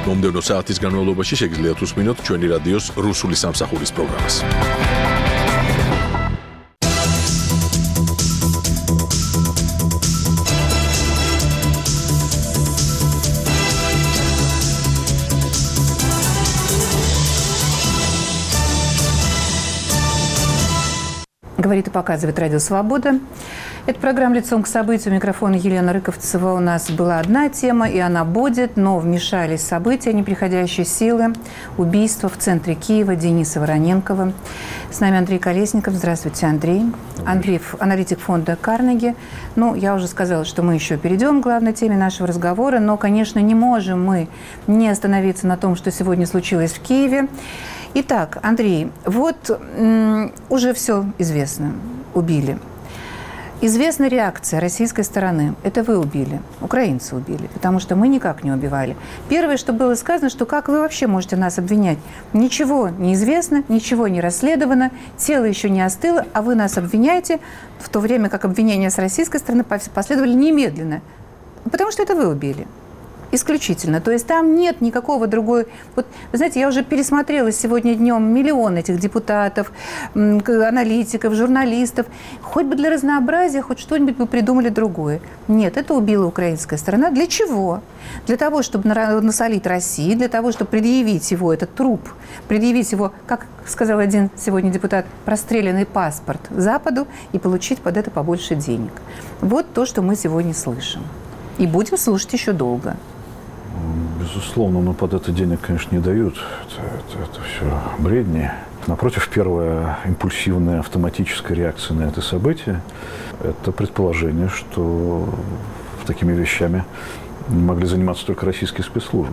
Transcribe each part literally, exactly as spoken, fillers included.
მომდევნო საათის განმავლობაში შეგიძლიათ უსმინოთ ჩვენი რადიოს რუსული სამსახურის პროგრამას. Говорит и показывает Радио Свобода. Это программа «Лицом к событию». У микрофона Елена Рыковцева. У нас была одна тема, и она будет, но вмешались события, неприходящие силы. Убийство в центре Киева Дениса Вороненкова. С нами Андрей Колесников. Здравствуйте, Андрей. Андрей, аналитик фонда Карнеги. Ну, я уже сказала, что мы еще перейдем к главной теме нашего разговора, но, конечно, не можем мы не остановиться на том, что сегодня случилось в Киеве. Итак, Андрей, вот м- уже все известно. Убили. Известна реакция российской стороны. Это вы убили. Украинцы убили. Потому что мы никак не убивали. Первое, что было сказано, что как вы вообще можете нас обвинять? Ничего не известно, ничего не расследовано, тело еще не остыло, а вы нас обвиняете, в то время как обвинения с российской стороны последовали немедленно. Потому что это вы убили. Исключительно. То есть там нет никакого другой... Вот, вы знаете, я уже пересмотрела сегодня днем миллион этих депутатов, аналитиков, журналистов. Хоть бы для разнообразия, хоть что-нибудь бы придумали другое. Нет, это убила украинская сторона. Для чего? Для того, чтобы насолить России, для того, чтобы предъявить его, этот труп, предъявить его, как сказал один сегодня депутат, простреленный паспорт Западу и получить под это побольше денег. Вот то, что мы сегодня слышим. И будем слушать еще долго. Безусловно, но под это денег, конечно, не дают. Это, это, это все бредни. Напротив, первая импульсивная автоматическая реакция на это событие – это предположение, что такими вещами могли заниматься только российские спецслужбы.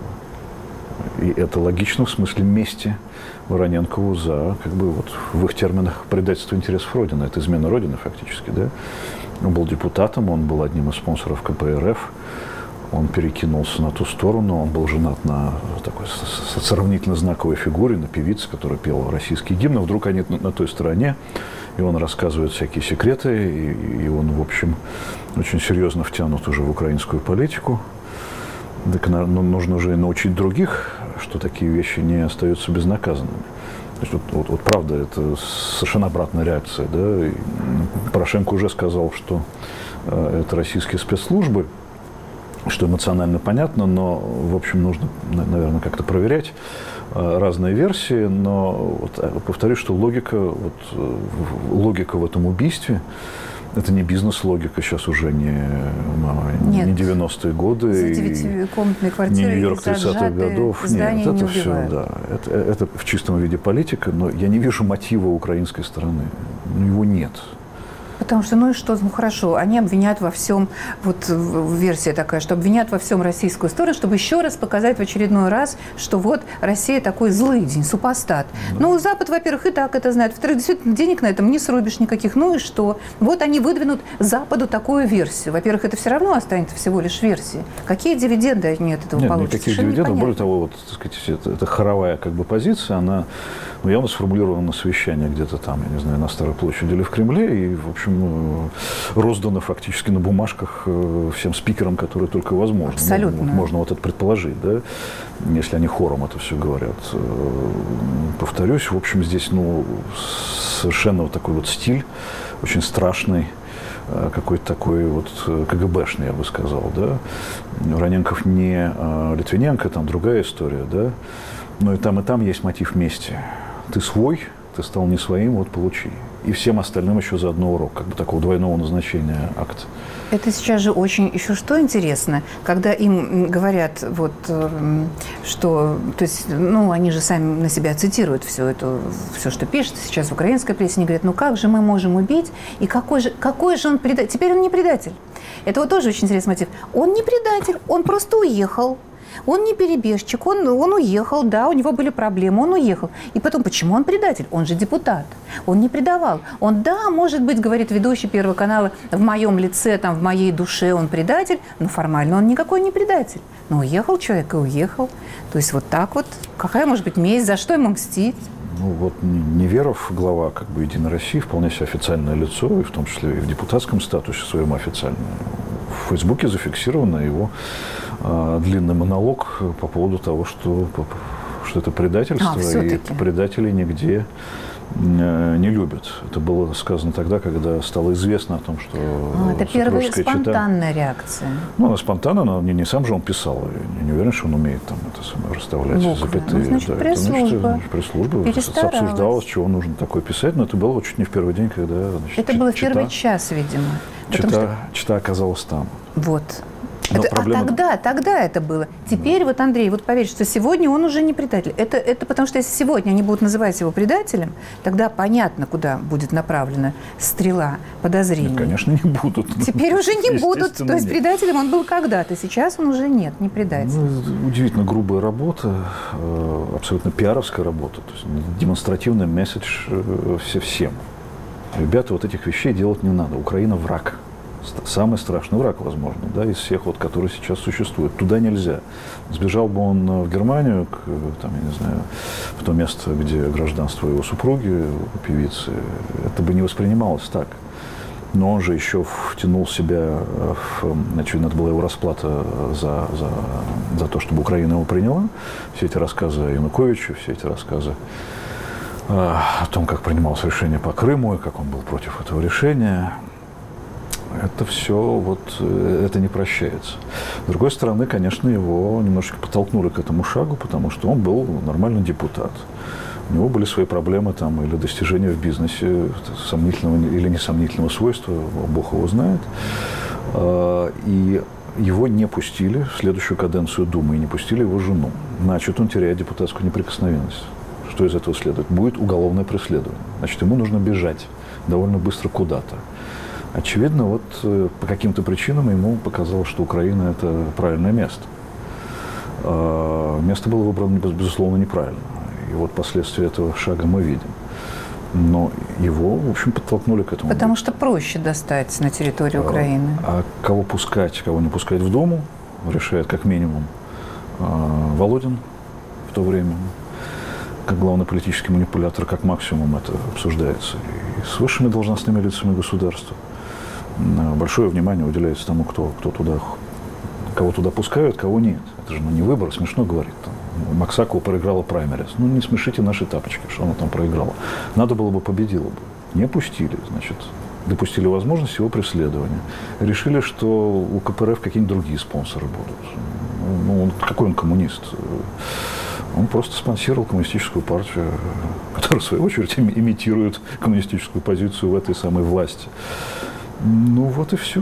И это логично в смысле мести Вороненкову за, как бы, вот, в их терминах, предательство интересов Родины. Это измена Родины, фактически, да? Он был депутатом, он был одним из спонсоров ка пэ эр эф. Он перекинулся на ту сторону, он был женат на такой сравнительно знаковой фигуре, на певице, которая пела российские гимны. Вдруг они на, на той стороне, и он рассказывает всякие секреты, и, и он, в общем, очень серьезно втянут уже в украинскую политику. Так ну, нужно же и научить других, что такие вещи не остаются безнаказанными. То есть, вот, вот, вот правда, это совершенно обратная реакция. Да? И Порошенко уже сказал, что э, это российские спецслужбы, что эмоционально понятно, но, в общем, нужно, наверное, как-то проверять э, разные версии. Но вот, повторюсь, что логика, вот, логика в этом убийстве — это не бизнес-логика, сейчас уже не, не девяностые годы, за девятикомнатные квартиры, не Нью-Йорк тридцатых годов. Нет, это не все, да, это, это в чистом виде политика, но я не вижу мотива украинской стороны. Ну, его нет. Потому что, ну и что, ну хорошо, они обвинят во всем, вот версия такая, что обвинят во всем российскую сторону, чтобы еще раз показать в очередной раз, что вот Россия такой злыдень, супостат. Да. Ну, Запад, во-первых, и так это знает. Во-вторых, действительно, денег на этом не срубишь никаких. Ну и что? Вот они выдвинут Западу такую версию. Во-первых, это все равно останется всего лишь версией. Какие дивиденды они от этого Нет, получат? Никаких дивидендов. Более того, вот, так сказать, это, это хоровая как бы позиция, она, ну, явно сформулирована на совещании где-то там, я не знаю, на Старой площади или в Кремле, и, в общем, роздано фактически на бумажках всем спикерам, которые только возможно. Абсолютно. Ну, можно вот это предположить, да, если они хором это все говорят. Повторюсь, в общем, здесь, ну, совершенно вот такой вот стиль, очень страшный, какой-то такой вот ка гэ бэшный, я бы сказал, да. Вороненков не Литвиненко, там другая история, да, но и там, и там есть мотив мести. Ты свой, ты стал не своим, вот получи. И всем остальным еще за одно урок, как бы такого двойного назначения акт. Это сейчас же очень еще что интересно, когда им говорят, вот, что, то есть, ну, они же сами на себя цитируют все это, все, что пишет сейчас в украинской прессе, они говорят, ну как же мы можем убить, и какой же, какой же он предатель? Теперь он не предатель. Это вот тоже очень интересный мотив. Он не предатель, он просто уехал. Он не перебежчик, он, он уехал, да, у него были проблемы, он уехал. И потом, почему он предатель? Он же депутат. Он не предавал. Он, да, может быть, говорит ведущий Первого канала, в моем лице, там, в моей душе он предатель, но формально он никакой не предатель. Но уехал человек и уехал. То есть вот так вот. Какая может быть месть? За что ему мстить? Ну вот Неверов, глава как бы «Единой России», вполне себе официальное лицо, и в том числе и в депутатском статусе своем официальном. В Фейсбуке зафиксировано его э, длинный монолог по поводу того, что, что это предательство, а, и предателей нигде не любят. Это было сказано тогда, когда стало известно о том, что а, это первая спонтанная чета... реакция. Ну, она спонтанно, но не, не сам же он писал. Я не уверен, что он умеет там это самое расставлять Бог, запятые. Ну, значит, да, пресс-служба. Пресс-служба обсуждалось, чего нужно такое писать, но это было чуть не в первый день, когда... Значит, это было в чета, первый час, видимо. Чета, что... чета оказалась там. Вот. Это, проблема... А тогда, тогда это было. Теперь, да. вот, Андрей, вот поверь, что сегодня он уже не предатель. Это, это потому что если сегодня они будут называть его предателем, тогда понятно, куда будет направлена стрела подозрений. Нет, конечно, не будут. Теперь уже не будут. То есть нет. предателем он был когда-то, сейчас он уже нет, не предатель. Ну, удивительно грубая работа, абсолютно пиаровская работа, то есть демонстративный месседж всем. Ребята, вот этих вещей делать не надо. Украина враг. Самый страшный враг, возможно, да, из всех, вот, которые сейчас существуют. Туда нельзя. Сбежал бы он в Германию, к, там, я не знаю, в то место, где гражданство его супруги, у певицы, это бы не воспринималось так. Но он же еще втянул себя, в, очевидно, это была его расплата за, за, за то, чтобы Украина его приняла. Все эти рассказы о Януковиче, все эти рассказы о том, как принималось решение по Крыму и как он был против этого решения. Это все, вот, это не прощается. С другой стороны, конечно, его немножечко подтолкнули к этому шагу, потому что он был нормальный депутат. У него были свои проблемы там, или достижения в бизнесе сомнительного или несомнительного свойства, Бог его знает. И его не пустили в следующую каденцию Думы, и не пустили его жену. Значит, он теряет депутатскую неприкосновенность. Что из этого следует? Будет уголовное преследование. Значит, ему нужно бежать довольно быстро куда-то. Очевидно, вот по каким-то причинам ему показалось, что Украина – это правильное место. Место было выбрано, безусловно, неправильно. И вот последствия этого шага мы видим. Но его, в общем, подтолкнули к этому. Потому что проще достать на территорию Украины. А кого пускать, кого не пускать в Думу, решает как минимум Володин в то время. Как главный политический манипулятор, как максимум это обсуждается. И с высшими должностными лицами государства. Большое внимание уделяется тому, кто, кто туда, кого туда пускают, кого нет. Это же ну, не выбор, смешно говорить. Там, Максакова проиграла праймерис. Ну, не смешите наши тапочки, что она там проиграла. Надо было бы, победила бы. Не пустили, значит, допустили возможность его преследования. Решили, что у ка пэ эр эф какие-нибудь другие спонсоры будут. Ну, он, какой он коммунист? Он просто спонсировал коммунистическую партию, которая, в свою очередь, имитирует коммунистическую позицию в этой самой власти. Ну, вот и все.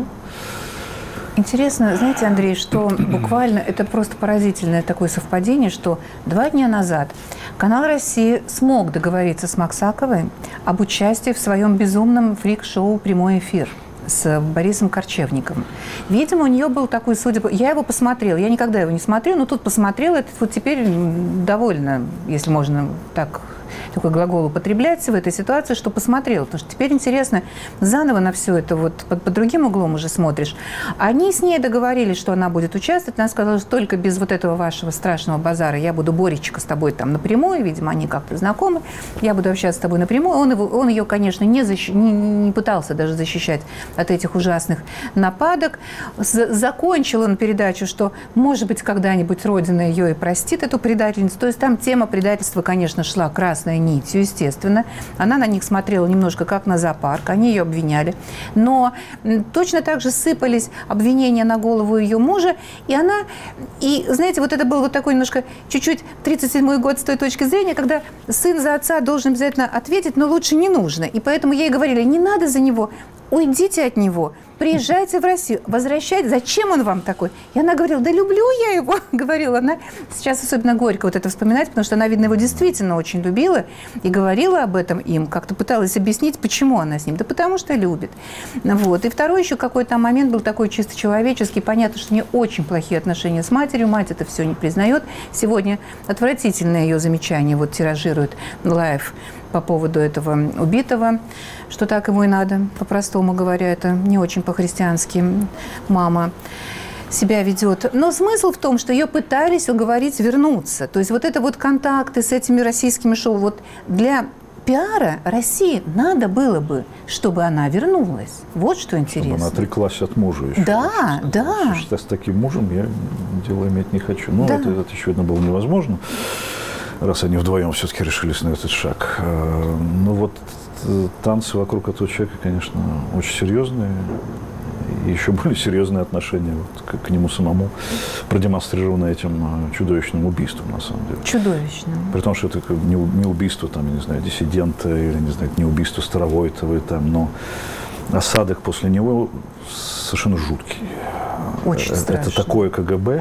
Интересно, знаете, Андрей, что буквально это просто поразительное такое совпадение, что два дня назад канал «Россия» смог договориться с Максаковой об участии в своем безумном фрик-шоу «Прямой эфир» с Борисом Корчевником. Видимо, у нее был такой, судя по... Я его посмотрела, я никогда его не смотрела, но тут посмотрела, это вот теперь довольно, если можно так... такой глагол употреблять в этой ситуации, что посмотрела. Потому что теперь интересно, заново на все это вот под, под другим углом уже смотришь. Они с ней договорились, что она будет участвовать. Она сказала, что только без вот этого вашего страшного базара я буду, Боречка, с тобой там напрямую. Видимо, они как-то знакомы. Я буду общаться с тобой напрямую. Он, его, он ее, конечно, не, защ... не, не пытался даже защищать от этих ужасных нападок. З- закончил он передачу, что, может быть, когда-нибудь Родина ее и простит, эту предательницу. То есть там тема предательства, конечно, шла красной нитью, естественно. Она на них смотрела немножко как на зоопарк, они ее обвиняли. Но точно так же сыпались обвинения на голову ее мужа, и она, и знаете, вот это был вот такой немножко чуть-чуть тридцать седьмой год с той точки зрения, когда сын за отца должен обязательно ответить, но лучше не нужно. И поэтому ей говорили, не надо за него, уйдите от него, приезжайте в Россию, возвращайте, зачем он вам такой? И она говорила, да люблю я его, говорила она. Сейчас особенно горько вот это вспоминать, потому что она, видно, его действительно очень любила и говорила об этом им, как-то пыталась объяснить, почему она с ним. Да потому что любит. Вот. И второй еще какой-то момент был такой чисто человеческий. Понятно, что у нее очень плохие отношения с матерью, мать это все не признает. Сегодня отвратительное ее замечание вот тиражирует лайв по поводу этого убитого, что так ему и надо, по-простому говоря, это не очень по-христиански мама себя ведет. Но смысл в том, что ее пытались уговорить вернуться. То есть вот это вот контакты с этими российскими шоу, вот для пиара России надо было бы, чтобы она вернулась. Вот что интересно. Чтобы она отреклась от мужа еще. Да, да. Что с таким мужем я дело иметь не хочу. Но да. это, это, очевидно, было невозможно, раз они вдвоем все-таки решились на этот шаг. Ну вот танцы вокруг этого человека, конечно, очень серьезные. И еще более серьезные отношения вот к, к нему самому, продемонстрированы этим чудовищным убийством, на самом деле. Чудовищным. При том, что это не, не убийство, там, я не знаю, диссидента, или, не знаю, не убийство Старовойтовой, там, но осадок после него совершенно жуткий. Очень это, страшно. Это такое КГБ,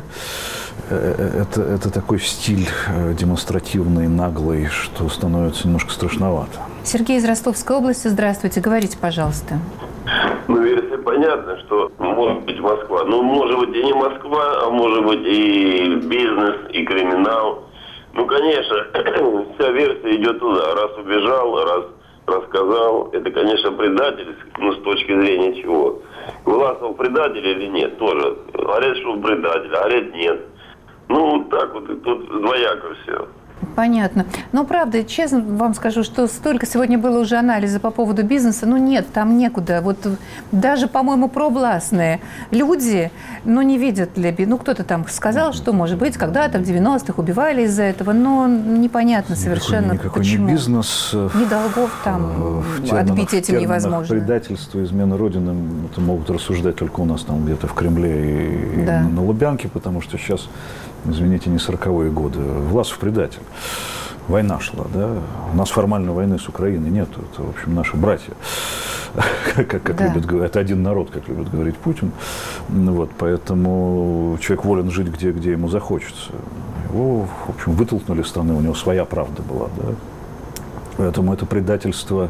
это, это такой стиль демонстративный, наглый, что становится немножко страшновато. Сергей из Ростовской области, здравствуйте, говорите, пожалуйста. Ну, версия понятна, что может быть Москва. Ну, может быть и не Москва, а может быть и бизнес, и криминал. Ну, конечно, вся версия идет туда. Раз убежал, раз рассказал. Это, конечно, предатель, но с точки зрения чего? Власов предатель или нет? Тоже. Говорят, что предатель, а говорят нет. Ну, так вот, тут двояко все. Понятно. Но, правда, честно вам скажу, что столько сегодня было уже анализа по поводу бизнеса. Ну, нет, там некуда. Вот даже, по-моему, провластные люди, ну, не видят ли... Ну, кто-то там сказал, что, может быть, когда-то в девяностых убивали из-за этого, но непонятно совершенно, никакой, никакой почему. Не бизнес. Ни долгов там в отбить терминах, этим невозможно. Предательство, измена Родины, это могут рассуждать только у нас там где-то в Кремле и, да. и на Лубянке, потому что сейчас... Извините, не сороковые годы. Власов предатель. Война шла, да? У нас формальной войны с Украиной нет. Это, в общем, наши братья. как как да. любят говорить. Это один народ, как любит говорить Путин. Вот, поэтому человек волен жить где, где ему захочется. Его, в общем, вытолкнули из страны, у него своя правда была, да? Поэтому это предательство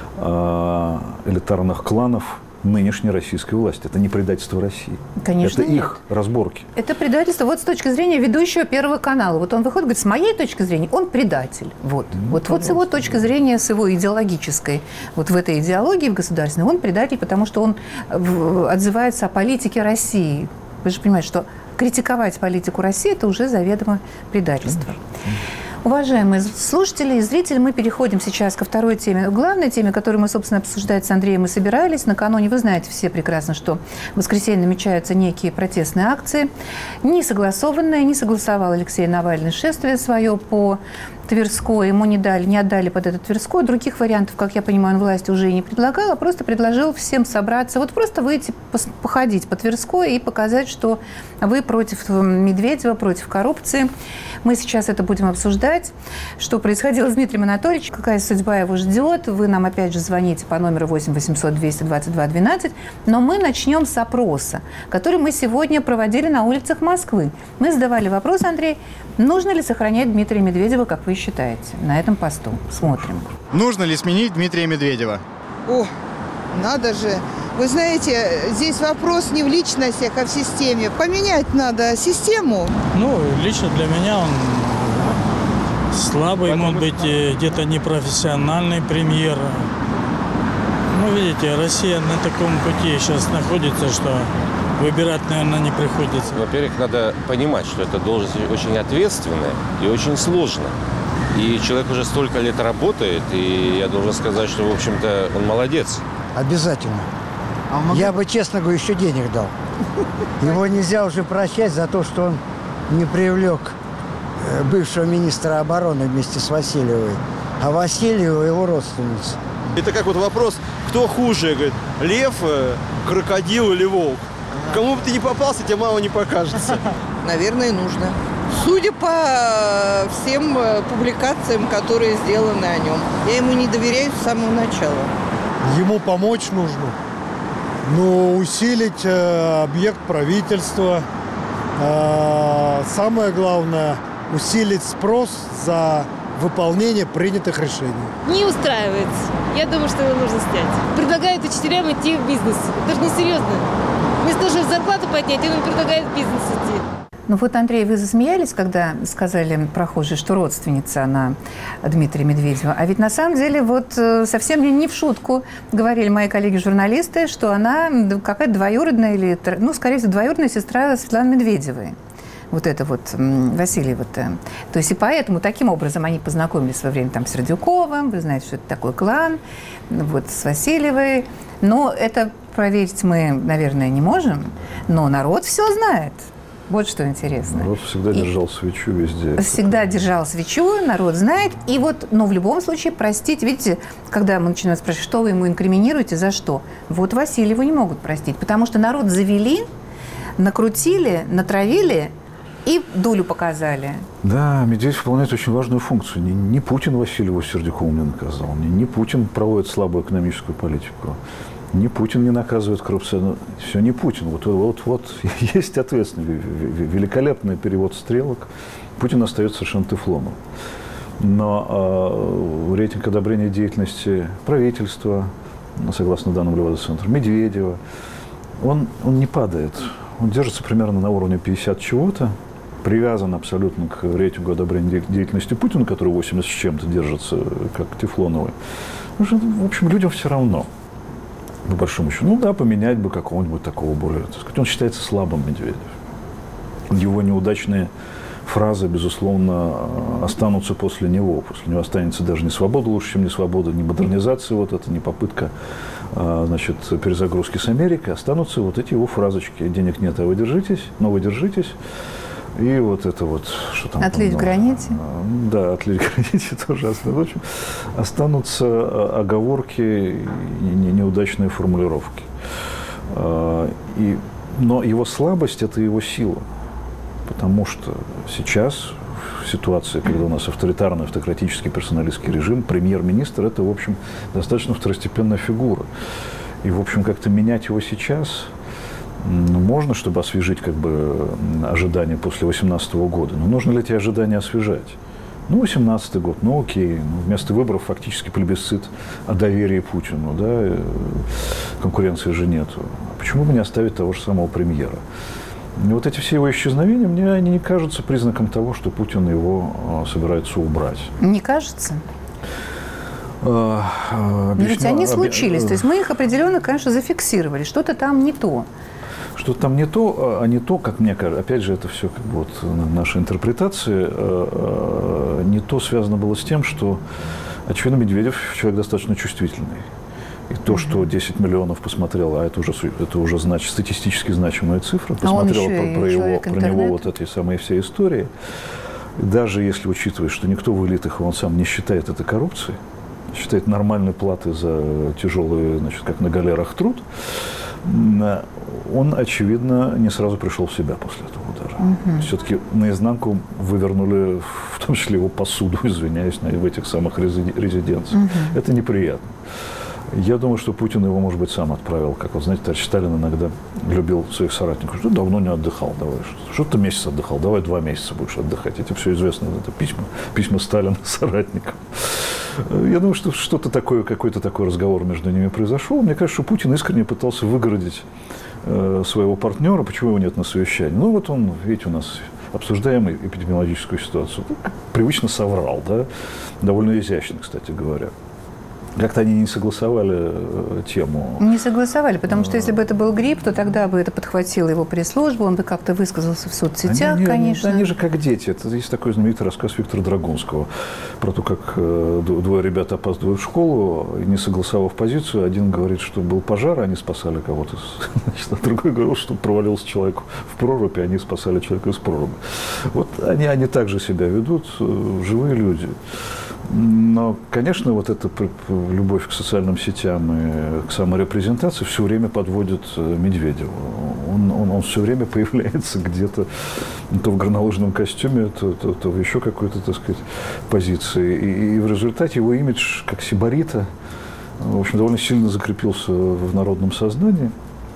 э, элитарных кланов нынешней российской власти. Это не предательство России. Конечно, это нет. их разборки. Это предательство вот с точки зрения ведущего Первого канала. Вот он выходит, говорит, с моей точки зрения он предатель. Вот, ну, вот, вот с его точки зрения, с его идеологической, вот в этой идеологии в государственной, он предатель, потому что он отзывается о политике России. Вы же понимаете, что критиковать политику России – это уже заведомо предательство. Уважаемые слушатели и зрители, мы переходим сейчас ко второй теме. Главной теме, которую мы, собственно, обсуждать с Андреем и собирались. Накануне, вы знаете все прекрасно, что в воскресенье намечаются некие протестные акции. Не согласованные, не согласовал Алексей Навальный шествие свое по Тверской. Ему не дали, не отдали под этот Тверской. Других вариантов, как я понимаю, он власти уже и не предлагал, а просто предложил всем собраться. Вот просто выйти, походить по Тверской и показать, что вы против Медведева, против коррупции. Мы сейчас это будем обсуждать. Что происходило с Дмитрием Анатольевичем, какая судьба его ждет. Вы нам опять же звоните по номеру восемь восемьсот двести двадцать два двенадцать. Но мы начнем с опроса, который мы сегодня проводили на улицах Москвы. Мы задавали вопрос, Андрей, нужно ли сохранять Дмитрия Медведева, как вы считаете, на этом посту? Смотрим. Нужно ли сменить Дмитрия Медведева? О, надо же. Вы знаете, здесь вопрос не в личностях, а в системе. Поменять надо систему. Ну, лично для меня он слабый, может быть, где-то непрофессиональный премьер. Ну, видите, Россия на таком пути сейчас находится, что выбирать, наверное, не приходится. Во-первых, надо понимать, что эта должность очень ответственная и очень сложная. И человек уже столько лет работает, и я должен сказать, что, в общем-то, он молодец. Обязательно. Я бы, честно говоря, еще денег дал. Его нельзя уже прощать за то, что он не привлек бывшего министра обороны вместе с Васильевой, а Васильева его родственница. Это как вот вопрос, кто хуже, говорит, лев, крокодил или волк? Кому бы ты не попался, тебе мало не покажется. Наверное, нужно. Судя по всем публикациям, которые сделаны о нем, я ему не доверяю с самого начала. Ему помочь нужно. Но усилить э, объект правительства. Э, самое главное, усилить спрос за выполнение принятых решений. Не устраивает. Я думаю, что его нужно снять. Предлагают учителям идти в бизнес. Это же несерьезно. Вместо того, чтобы зарплату поднять, он им предлагает в бизнес идти. Ну вот, Андрей, вы засмеялись, когда сказали прохожие, что родственница она Дмитрия Медведева. А ведь на самом деле вот совсем не в шутку говорили мои коллеги-журналисты, что она какая-то двоюродная или, ну, скорее всего, двоюродная сестра Светланы Медведевой. вот это вот Васильева-то. То есть и поэтому таким образом они познакомились в свое время там с Радюковым, вы знаете, что это такой клан, вот с Васильевой. Но это проверить мы, наверное, не можем, но народ все знает. Вот что интересно. Народ всегда держал и свечу везде. Всегда держал свечу, народ знает. И вот, но в любом случае, простить, видите, когда мы начинаем спрашивать, что вы ему инкриминируете, за что? Вот Васильеву не могут простить, потому что народ завели, накрутили, натравили и долю показали. Да, Медведев выполняет очень важную функцию. Не, не Путин Васильеву Сердюкову не наказал, не, не Путин проводит слабую экономическую политику, не Путин не наказывает коррупцию. Все не Путин. Вот, вот, вот есть ответственный, великолепный перевод стрелок. Путин остается совершенно тефлоном. Но э, рейтинг одобрения деятельности правительства, согласно данным Левада-центра, Медведева, он, он не падает. Он держится примерно на уровне пятьдесят чего-то, привязан абсолютно к рейтингу одобрения деятельности Путина, который восемьдесят с чем-то держится, как тефлоновый. В общем, людям все равно, по большому счету. Ну да, поменять бы какого-нибудь такого более, так сказать. Он считается слабым, Медведев. Его неудачные фразы, безусловно, останутся после него. После него останется даже не свобода лучше, чем не свобода, не модернизация вот это, не попытка, значит, перезагрузки с Америкой. Останутся вот эти его фразочки. Денег нет, а вы держитесь, но вы держитесь. И вот это вот, что там... Отлить в граните? Да, отлить в граните тоже останутся. В общем, останутся оговорки и неудачные формулировки. И, но его слабость – это его сила. Потому что сейчас, в ситуации, когда у нас авторитарный, автократический, персоналистский режим, премьер-министр – это, в общем, достаточно второстепенная фигура. И, в общем, как-то менять его сейчас можно, чтобы освежить как бы ожидания после восемнадцатого года. Но нужно ли эти ожидания освежать? Ну, восемнадцатый год, ну окей. Ну, вместо выборов фактически плебисцит о доверии Путину, да, конкуренции же нету. Почему бы не оставить того же самого премьера? И вот эти все его исчезновения, мне они не кажутся признаком того, что Путин его собирается убрать. Не кажется? Но ведь они случились. То есть мы их определенно, конечно, зафиксировали. Что-то там не то. Что-то там не то, а не то, как мне кажется. Опять же, это все как бы вот наши интерпретации. Не то связано было с тем, что, очевидно, Медведев человек достаточно чувствительный. И то, mm-hmm. что десять миллионов посмотрело, а это уже, это уже значит, статистически значимая цифра, посмотрела а про, про, его, про него вот эти самые все истории. И даже если учитывать, что никто в элитах, он сам не считает это коррупцией, считает нормальной платой за тяжелый, значит, как на галерах труд, он, очевидно, не сразу пришел в себя после этого удара. Uh-huh. Все-таки наизнанку вывернули, в том числе его посуду, извиняюсь, в этих самых резиденциях. Uh-huh. Это неприятно. Я думаю, что Путин его, может быть, сам отправил. Как вот, знаете, товарищ Сталин иногда любил своих соратников. Что давно не отдыхал, давай. Что ты месяц отдыхал, давай два месяца будешь отдыхать. Это все известно, это письма, письма Сталина соратникам. Я думаю, что что-то такое, какой-то такой разговор между ними произошел. Мне кажется, что Путин искренне пытался выгородить э, своего партнера. Почему его нет на совещании? Ну, вот он, видите, у нас обсуждаем эпидемиологическую ситуацию. Привычно соврал, да? Довольно изящно, кстати говоря. Как-то они не согласовали э, тему. Не согласовали, потому что если бы это был грипп, то тогда бы это подхватила его пресс-служба, он бы как-то высказался в соцсетях, они, конечно. Они, они же как дети. Это есть такой знаменитый рассказ Виктора Драгунского про то, как э, двое ребят опаздывают в школу, и не согласовав позицию, один говорит, что был пожар, они спасали кого-то, значит, а другой говорил, что провалился человек в прорубь, и они спасали человека из проруби. Вот они, они так же себя ведут, э, живые люди. Но, конечно, вот эта любовь к социальным сетям и к саморепрезентации все время подводит Медведева. Он, он, он все время появляется где-то то в горнолыжном костюме, то, то, то в еще какой-то, так сказать, позиции. И, и в результате его имидж как сибарита, в общем, довольно сильно закрепился в народном сознании.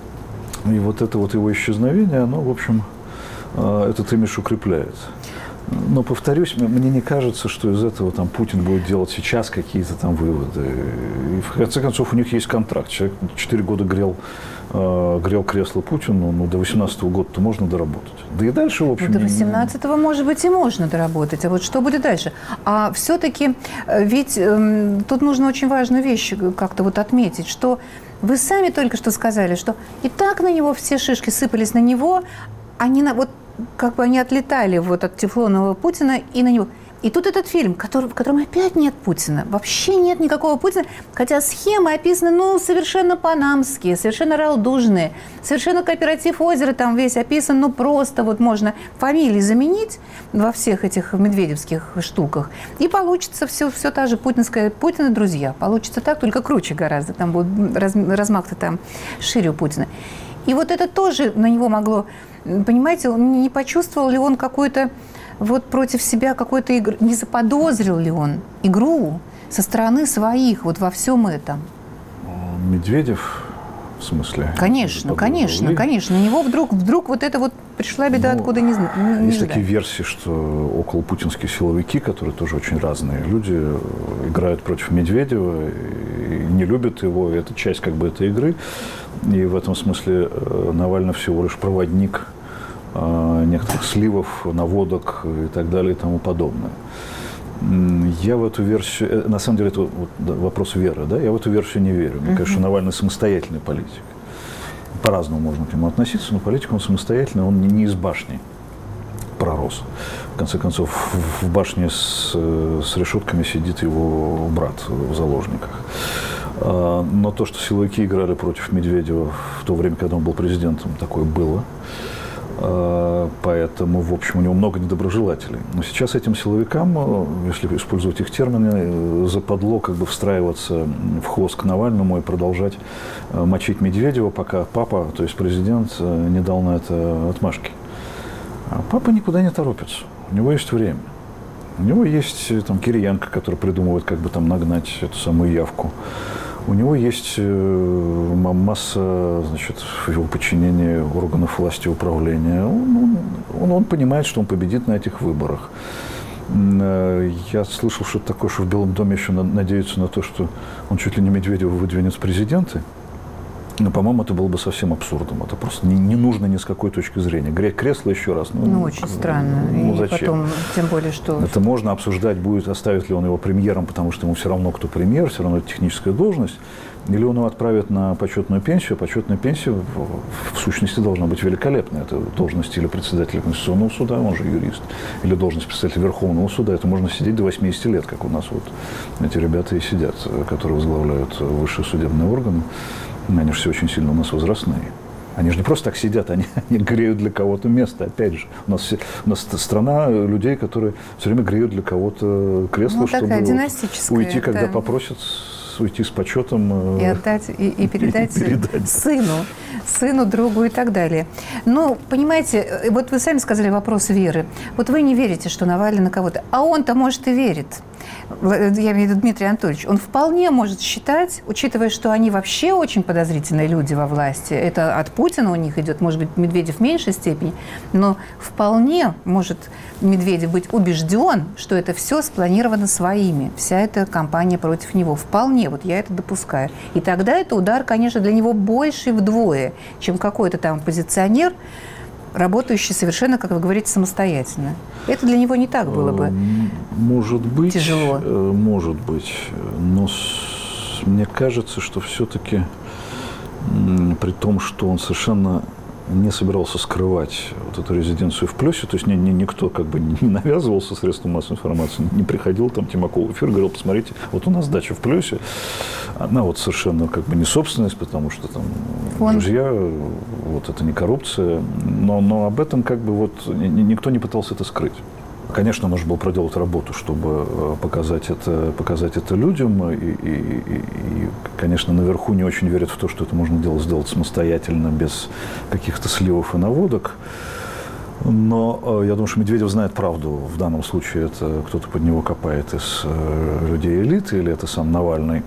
И вот это вот его исчезновение, оно, в общем, этот имидж укрепляет. Но, повторюсь, мне не кажется, что из этого там Путин будет делать сейчас какие-то там выводы. И, в конце концов, у них есть контракт. Человек четыре года грел, э, грел кресло Путину, ну, до восемнадцатого года-то можно доработать. Да и дальше, в общем... Ну, до восемнадцатого, не... может быть, и можно доработать. А вот что будет дальше? А все-таки ведь э, тут нужно очень важную вещь как-то вот отметить, что вы сами только что сказали, что и так на него все шишки сыпались на него, они на... вот как бы они отлетали вот от тефлонового Путина и на него. И тут этот фильм, который, в котором опять нет Путина. Вообще нет никакого Путина. Хотя схемы описаны, ну, совершенно панамские, совершенно ралдужные. Совершенно кооператив озера там весь описан. Ну, просто вот можно фамилии заменить во всех этих медведевских штуках. И получится все, все та же путинская Путин и друзья. Получится так, только круче гораздо. Там будет раз, размах-то там шире у Путина. И вот это тоже на него могло... Понимаете, не почувствовал ли он какой-то... Вот против себя какой-то игры, не заподозрил ли он игру со стороны своих вот во всем этом? Медведев, в смысле? Конечно, конечно, ли? конечно. На него вдруг, вдруг вот это вот пришла беда, ну, откуда не знаю. Есть такие версии, что околопутинские силовики, которые тоже очень разные люди, играют против Медведева и не любят его. И это часть как бы этой игры. И в этом смысле Навальный всего лишь проводник некоторых сливов, наводок и так далее и тому подобное. Я в эту версию... На самом деле, это вот вопрос веры, да? Я в эту версию не верю. Мне uh-huh. кажется, что Навальный самостоятельный политик. По-разному можно к нему относиться, но политик он самостоятельный, он не из башни пророс. В конце концов, в башне с, с решетками сидит его брат в заложниках. Но то, что силовики играли против Медведева в то время, когда он был президентом, такое было. Поэтому, в общем, у него много недоброжелателей. Но сейчас этим силовикам, если использовать их термины, западло как бы встраиваться в хвост к Навальному и продолжать мочить Медведева, пока папа, то есть президент, не дал на это отмашки. А папа никуда не торопится. У него есть время. У него есть там Кириенко, который придумывает, как бы там нагнать эту самую явку. У него есть масса, значит, в его подчинении органов власти и управления. Он, он, он понимает, что он победит на этих выборах. Я слышал что-то такое, что в Белом доме еще надеются на то, что он чуть ли не Медведева выдвинет в президенты. Но, по-моему, это было бы совсем абсурдом. Это просто не, не нужно ни с какой точки зрения. Греть кресло еще раз. Ну, ну очень странно. Ну, и зачем? Потом, тем более, что... Это можно обсуждать, будет, оставит ли он его премьером, потому что ему все равно, кто премьер, все равно это техническая должность. Или он его отправит на почетную пенсию. Почетная пенсия, в, в сущности, должна быть великолепная. Это должность или председателя Конституционного суда, он же юрист, или должность председателя Верховного суда. Это можно сидеть до восьмидесяти лет, как у нас вот эти ребята и сидят, которые возглавляют высшие судебные органы. Они же все очень сильно у нас возрастные. Они же не просто так сидят, они, они греют для кого-то место. Опять же, у нас, все, у нас страна людей, которые все время греют для кого-то кресло, ну, чтобы вот уйти, когда да. попросят, уйти с почетом. И отдать, и, и передать, и передать сыну, сыну, другу и так далее. Ну, понимаете, вот вы сами сказали вопрос веры. Вот вы не верите, что Навальный на кого-то, а он-то, может, и верит. Я имею в виду Дмитрий Анатольевич, он вполне может считать, учитывая, что они вообще очень подозрительные люди во власти, это от Путина у них идет, может быть, Медведев в меньшей степени, но вполне может Медведев быть убежден, что это все спланировано своими, вся эта кампания против него. Вполне, вот я это допускаю. И тогда это удар, конечно, для него больше вдвое, чем какой-то там оппозиционер, работающий совершенно, как вы говорите, самостоятельно. Это для него не так было бы может быть, тяжело. Может быть. Но мне кажется, что все-таки при том, что он совершенно не собирался скрывать вот эту резиденцию в Плёсе, то есть ни, ни, никто как бы не навязывался средством массовой информации, не приходил там Тимаков в эфир, говорил, посмотрите, вот у нас дача в Плёсе, она вот совершенно как бы не собственность, потому что там Фонд. Друзья, вот это не коррупция, но, но об этом как бы вот никто не пытался это скрыть. Конечно, нужно было проделать работу, чтобы показать это, показать это людям. И, и, и, и, конечно, наверху не очень верят в то, что это можно делать, сделать самостоятельно, без каких-то сливов и наводок. Но я думаю, что Медведев знает правду. В данном случае это кто-то под него копает из людей элиты, или это сам Навальный,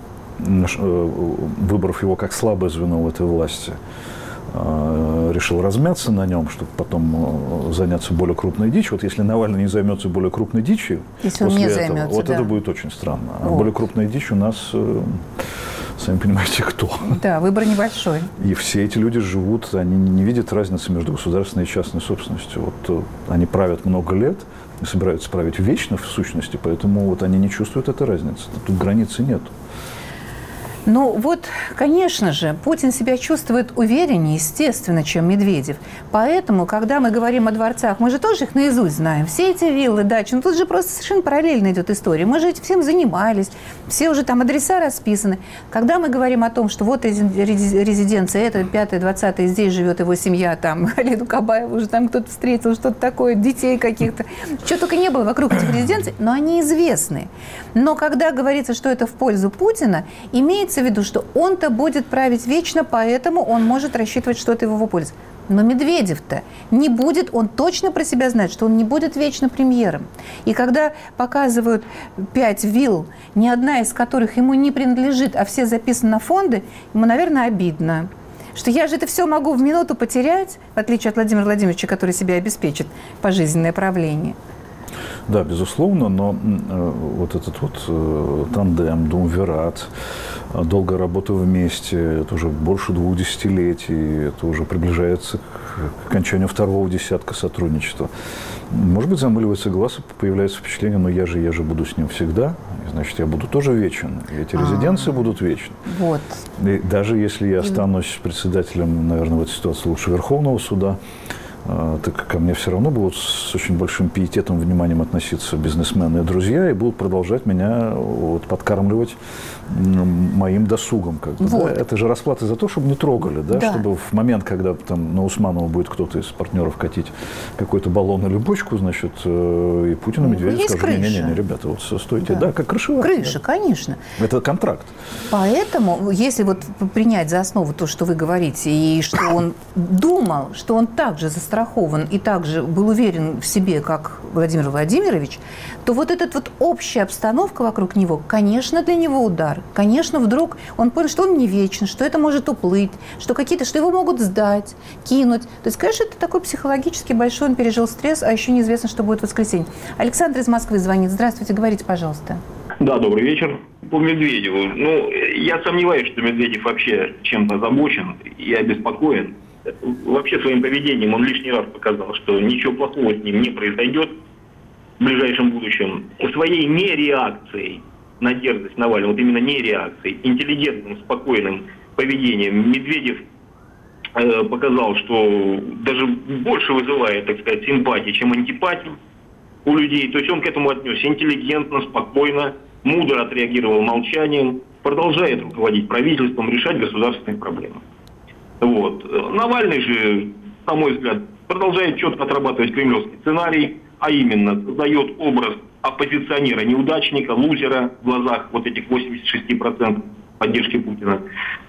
выбрав его как слабое звено в этой власти, решил размяться на нем, чтобы потом заняться более крупной дичью. Вот если Навальный не займется более крупной дичью, если он не этого, займется, вот да. это будет очень странно. А вот. Более крупная дичь у нас, сами понимаете, кто. Да, выбор небольшой. И все эти люди живут, они не видят разницы между государственной и частной собственностью. Вот они правят много лет и собираются править вечно, в сущности, поэтому вот они не чувствуют этой разницы. Тут границы нет. Ну вот, конечно же, Путин себя чувствует увереннее, естественно, чем Медведев. Поэтому, когда мы говорим о дворцах, мы же тоже их наизусть знаем. Все эти виллы, дачи, ну тут же просто совершенно параллельно идет история. Мы же этим всем занимались, все уже там адреса расписаны. Когда мы говорим о том, что вот резиденция, это пятое, двадцатое, здесь живет его семья, там, Алину Кабаеву уже там кто-то встретил, что-то такое, детей каких-то. Чего только не было вокруг этих резиденций, но они известны. Но когда говорится, что это в пользу Путина, имеется в виду, что он-то будет править вечно, поэтому он может рассчитывать, что это в его пользу. Но Медведев-то не будет, он точно про себя знает, что он не будет вечно премьером. И когда показывают пять вилл, ни одна из которых ему не принадлежит, а все записаны на фонды, ему, наверное, обидно. Что я же это все могу в минуту потерять, в отличие от Владимира Владимировича, который себя обеспечит пожизненное правление. Да, безусловно, но э, вот этот вот э, тандем, думвират, э, долгая работа вместе, это уже больше двух десятилетий, это уже приближается к, к окончанию второго десятка сотрудничества. Может быть, замыливается глаз, и появляется впечатление, но я же, я же буду с ним всегда, и, значит, я буду тоже вечен, и эти резиденции А-а-а. будут вечны. Вот. И даже если я останусь председателем, наверное, в этой ситуации лучше Верховного суда, так ко мне все равно будут с очень большим пиететом, вниманием относиться бизнесмены и друзья и будут продолжать меня вот, подкармливать моим досугом. Как бы, вот. Да? Это же расплата за то, чтобы не трогали, да? Да. Чтобы в момент, когда там на Усманова будет кто-то из партнеров катить какой-то баллон или бочку, значит, и Путин и Медведев скажут: не-не-не, ребята, вот стойте. Да, да как крышевая. Крыша, да. конечно. Это контракт. Поэтому, если вот принять за основу то, что вы говорите, и что он думал, что он также застрахован, и также был уверен в себе, как Владимир Владимирович, то вот эта вот общая обстановка вокруг него, конечно, для него удар. Конечно, вдруг он понял, что он не вечен, что это может уплыть, что какие-то, что его могут сдать, кинуть. То есть, конечно, это такой психологически большой, он пережил стресс, а еще неизвестно, что будет в воскресенье. Александр из Москвы звонит. Здравствуйте, говорите, пожалуйста. Да, добрый вечер. По Медведеву. Ну, я сомневаюсь, что Медведев вообще чем-то озабочен и обеспокоен. Вообще своим поведением он лишний раз показал, что ничего плохого с ним не произойдет в ближайшем будущем. Своей нереакцией на дерзость Навального, вот именно нереакцией, интеллигентным, спокойным поведением Медведев э, показал, что даже больше вызывает, так сказать, симпатии, чем антипатии у людей. То есть он к этому отнесся интеллигентно, спокойно, мудро отреагировал молчанием, продолжает руководить правительством, решать государственные проблемы. Вот. Навальный же, на мой взгляд, продолжает четко отрабатывать кремлевский сценарий, а именно создает образ оппозиционера-неудачника, лузера в глазах вот этих восьмидесяти шести процентов поддержки Путина.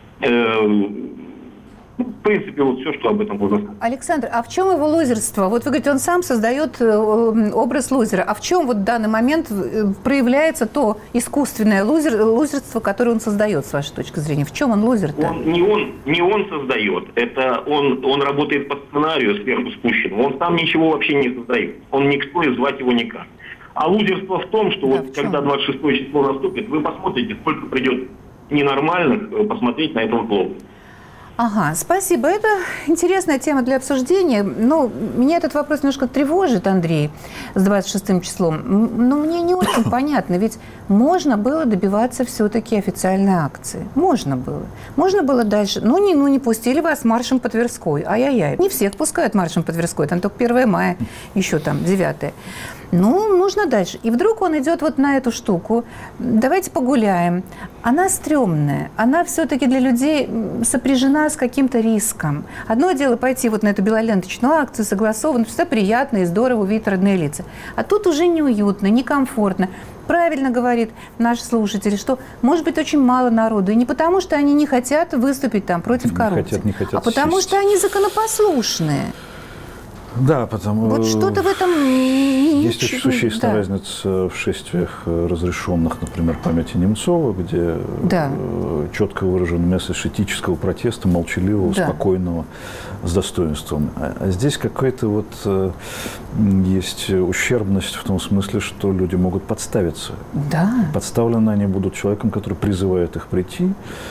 В принципе, вот все, что об этом можно сказать. Александр, а в чем его лузерство? Вот вы говорите, он сам создает образ лузера. А в чем вот в данный момент проявляется то искусственное лузер, лузерство, которое он создает, с вашей точки зрения? В чем он лузер-то? Он, не, он, не он создает. Это он, он работает по сценарию сверху спущенному. Он сам ничего вообще не создает. Он никто и звать его никак. А лузерство в том, что да, вот когда двадцать шестое число наступит, вы посмотрите, сколько придет ненормальных посмотреть на этого клоуна. Ага, спасибо. Это интересная тема для обсуждения. Но меня этот вопрос немножко тревожит, Андрей, с двадцать шестым числом. Но мне не очень понятно, ведь можно было добиваться все-таки официальной акции. Можно было. Можно было дальше. Ну не, ну, не пустили вас маршем по Тверской. Ай-яй-яй. Не всех пускают маршем по Тверской. Там только первое мая, еще там девятое. Ну, нужно дальше. И вдруг он идет вот на эту штуку. Давайте погуляем. Она стрёмная. Она все-таки для людей сопряжена с каким-то риском. Одно дело пойти вот на эту белоленточную акцию, согласованно, все приятно и здорово увидеть родные лица. А тут уже неуютно, некомфортно. Правильно говорит наш слушатель, что может быть очень мало народу. И не потому, что они не хотят выступить там против не коррупции, хотят, не хотят а потому, сесть. что они законопослушные. Да, потому вот что-то в этом есть очень существенная да. разница в шествиях, разрешенных, например, памяти Немцова, где да. четко выражен месседж этического протеста, молчаливого, да. спокойного, с достоинством. А здесь какая-то вот есть ущербность в том смысле, что люди могут подставиться. Да. Подставлены они будут человеком, который призывает их прийти,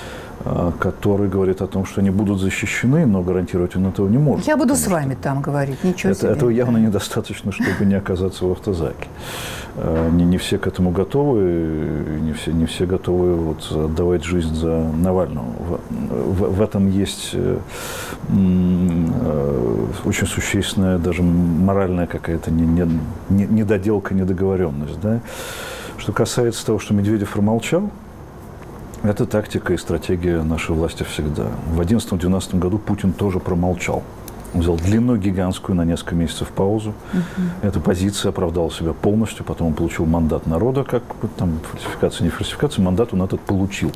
который говорит о том, что они будут защищены, но гарантировать он этого не может. Я буду с вами там говорить, ничего это, себе. Этого явно недостаточно, чтобы не оказаться в автозаке. Не, не все к этому готовы, не все, не все готовы вот отдавать жизнь за Навального. В, в, в этом есть очень существенная, даже моральная какая-то недоделка, недоговоренность. Да? Что касается того, что Медведев промолчал, это тактика и стратегия нашей власти всегда. В две тысячи одиннадцатом-две тысячи двенадцатом году Путин тоже промолчал. Он взял длину гигантскую, на несколько месяцев паузу. Uh-huh. Эта позиция оправдала себя полностью. Потом он получил мандат народа, как там фальсификация, не фальсификация, мандат он этот получил.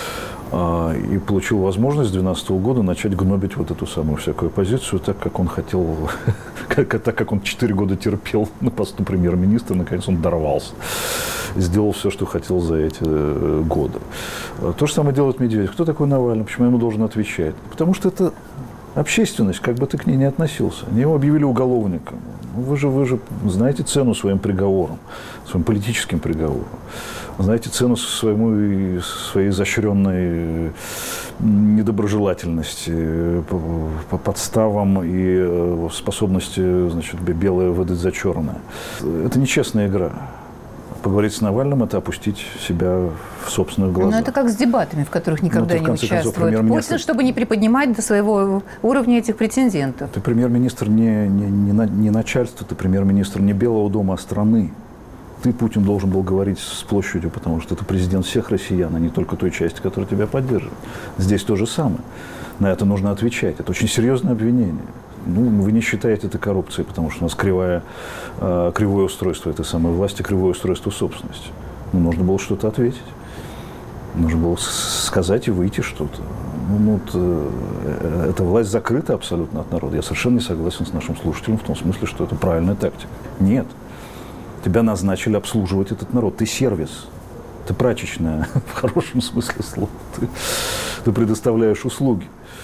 И получил возможность с две тысячи двенадцатого года начать гнобить вот эту самую всякую оппозицию, так как он хотел, как, так как он четыре года терпел на посту премьер-министра, наконец он дорвался. Сделал все, что хотел за эти годы. То же самое делает Медведев. Кто такой Навальный? Почему я ему должен отвечать? Потому что это общественность, как бы ты к ней не относился. Они его объявили уголовником. Вы же, вы же знаете цену своим приговорам, своим политическим приговорам. Знаете цену своему, своей изощренной недоброжелательности, по подставам и способности, значит, белое выдать за черное. Это нечестная игра. Поговорить с Навальным – это опустить себя в собственных глазах. Но это как с дебатами, в которых никогда ну, не участвует Путин, чтобы не приподнимать до своего уровня этих претендентов. Ты премьер-министр не, не, не, не начальство, ты премьер-министр не Белого дома, а страны. Ты, Путин, должен был говорить с площадью, потому что ты президент всех россиян, а не только той части, которая тебя поддерживает. Здесь то же самое. На это нужно отвечать. Это очень серьезное обвинение. Ну, вы не считаете это коррупцией, потому что у нас кривая, э, кривое устройство этой самой власти, кривое устройство собственности. Ну, нужно было что-то ответить. Нужно было сказать и выйти что-то. Ну, ну, вот, э, эта власть закрыта абсолютно от народа. Я совершенно не согласен с нашим слушателем в том смысле, что это правильная тактика. Нет. Тебя назначили обслуживать этот народ. Ты сервис. Ты прачечная, в хорошем смысле слова. Ты, ты предоставляешь услуги.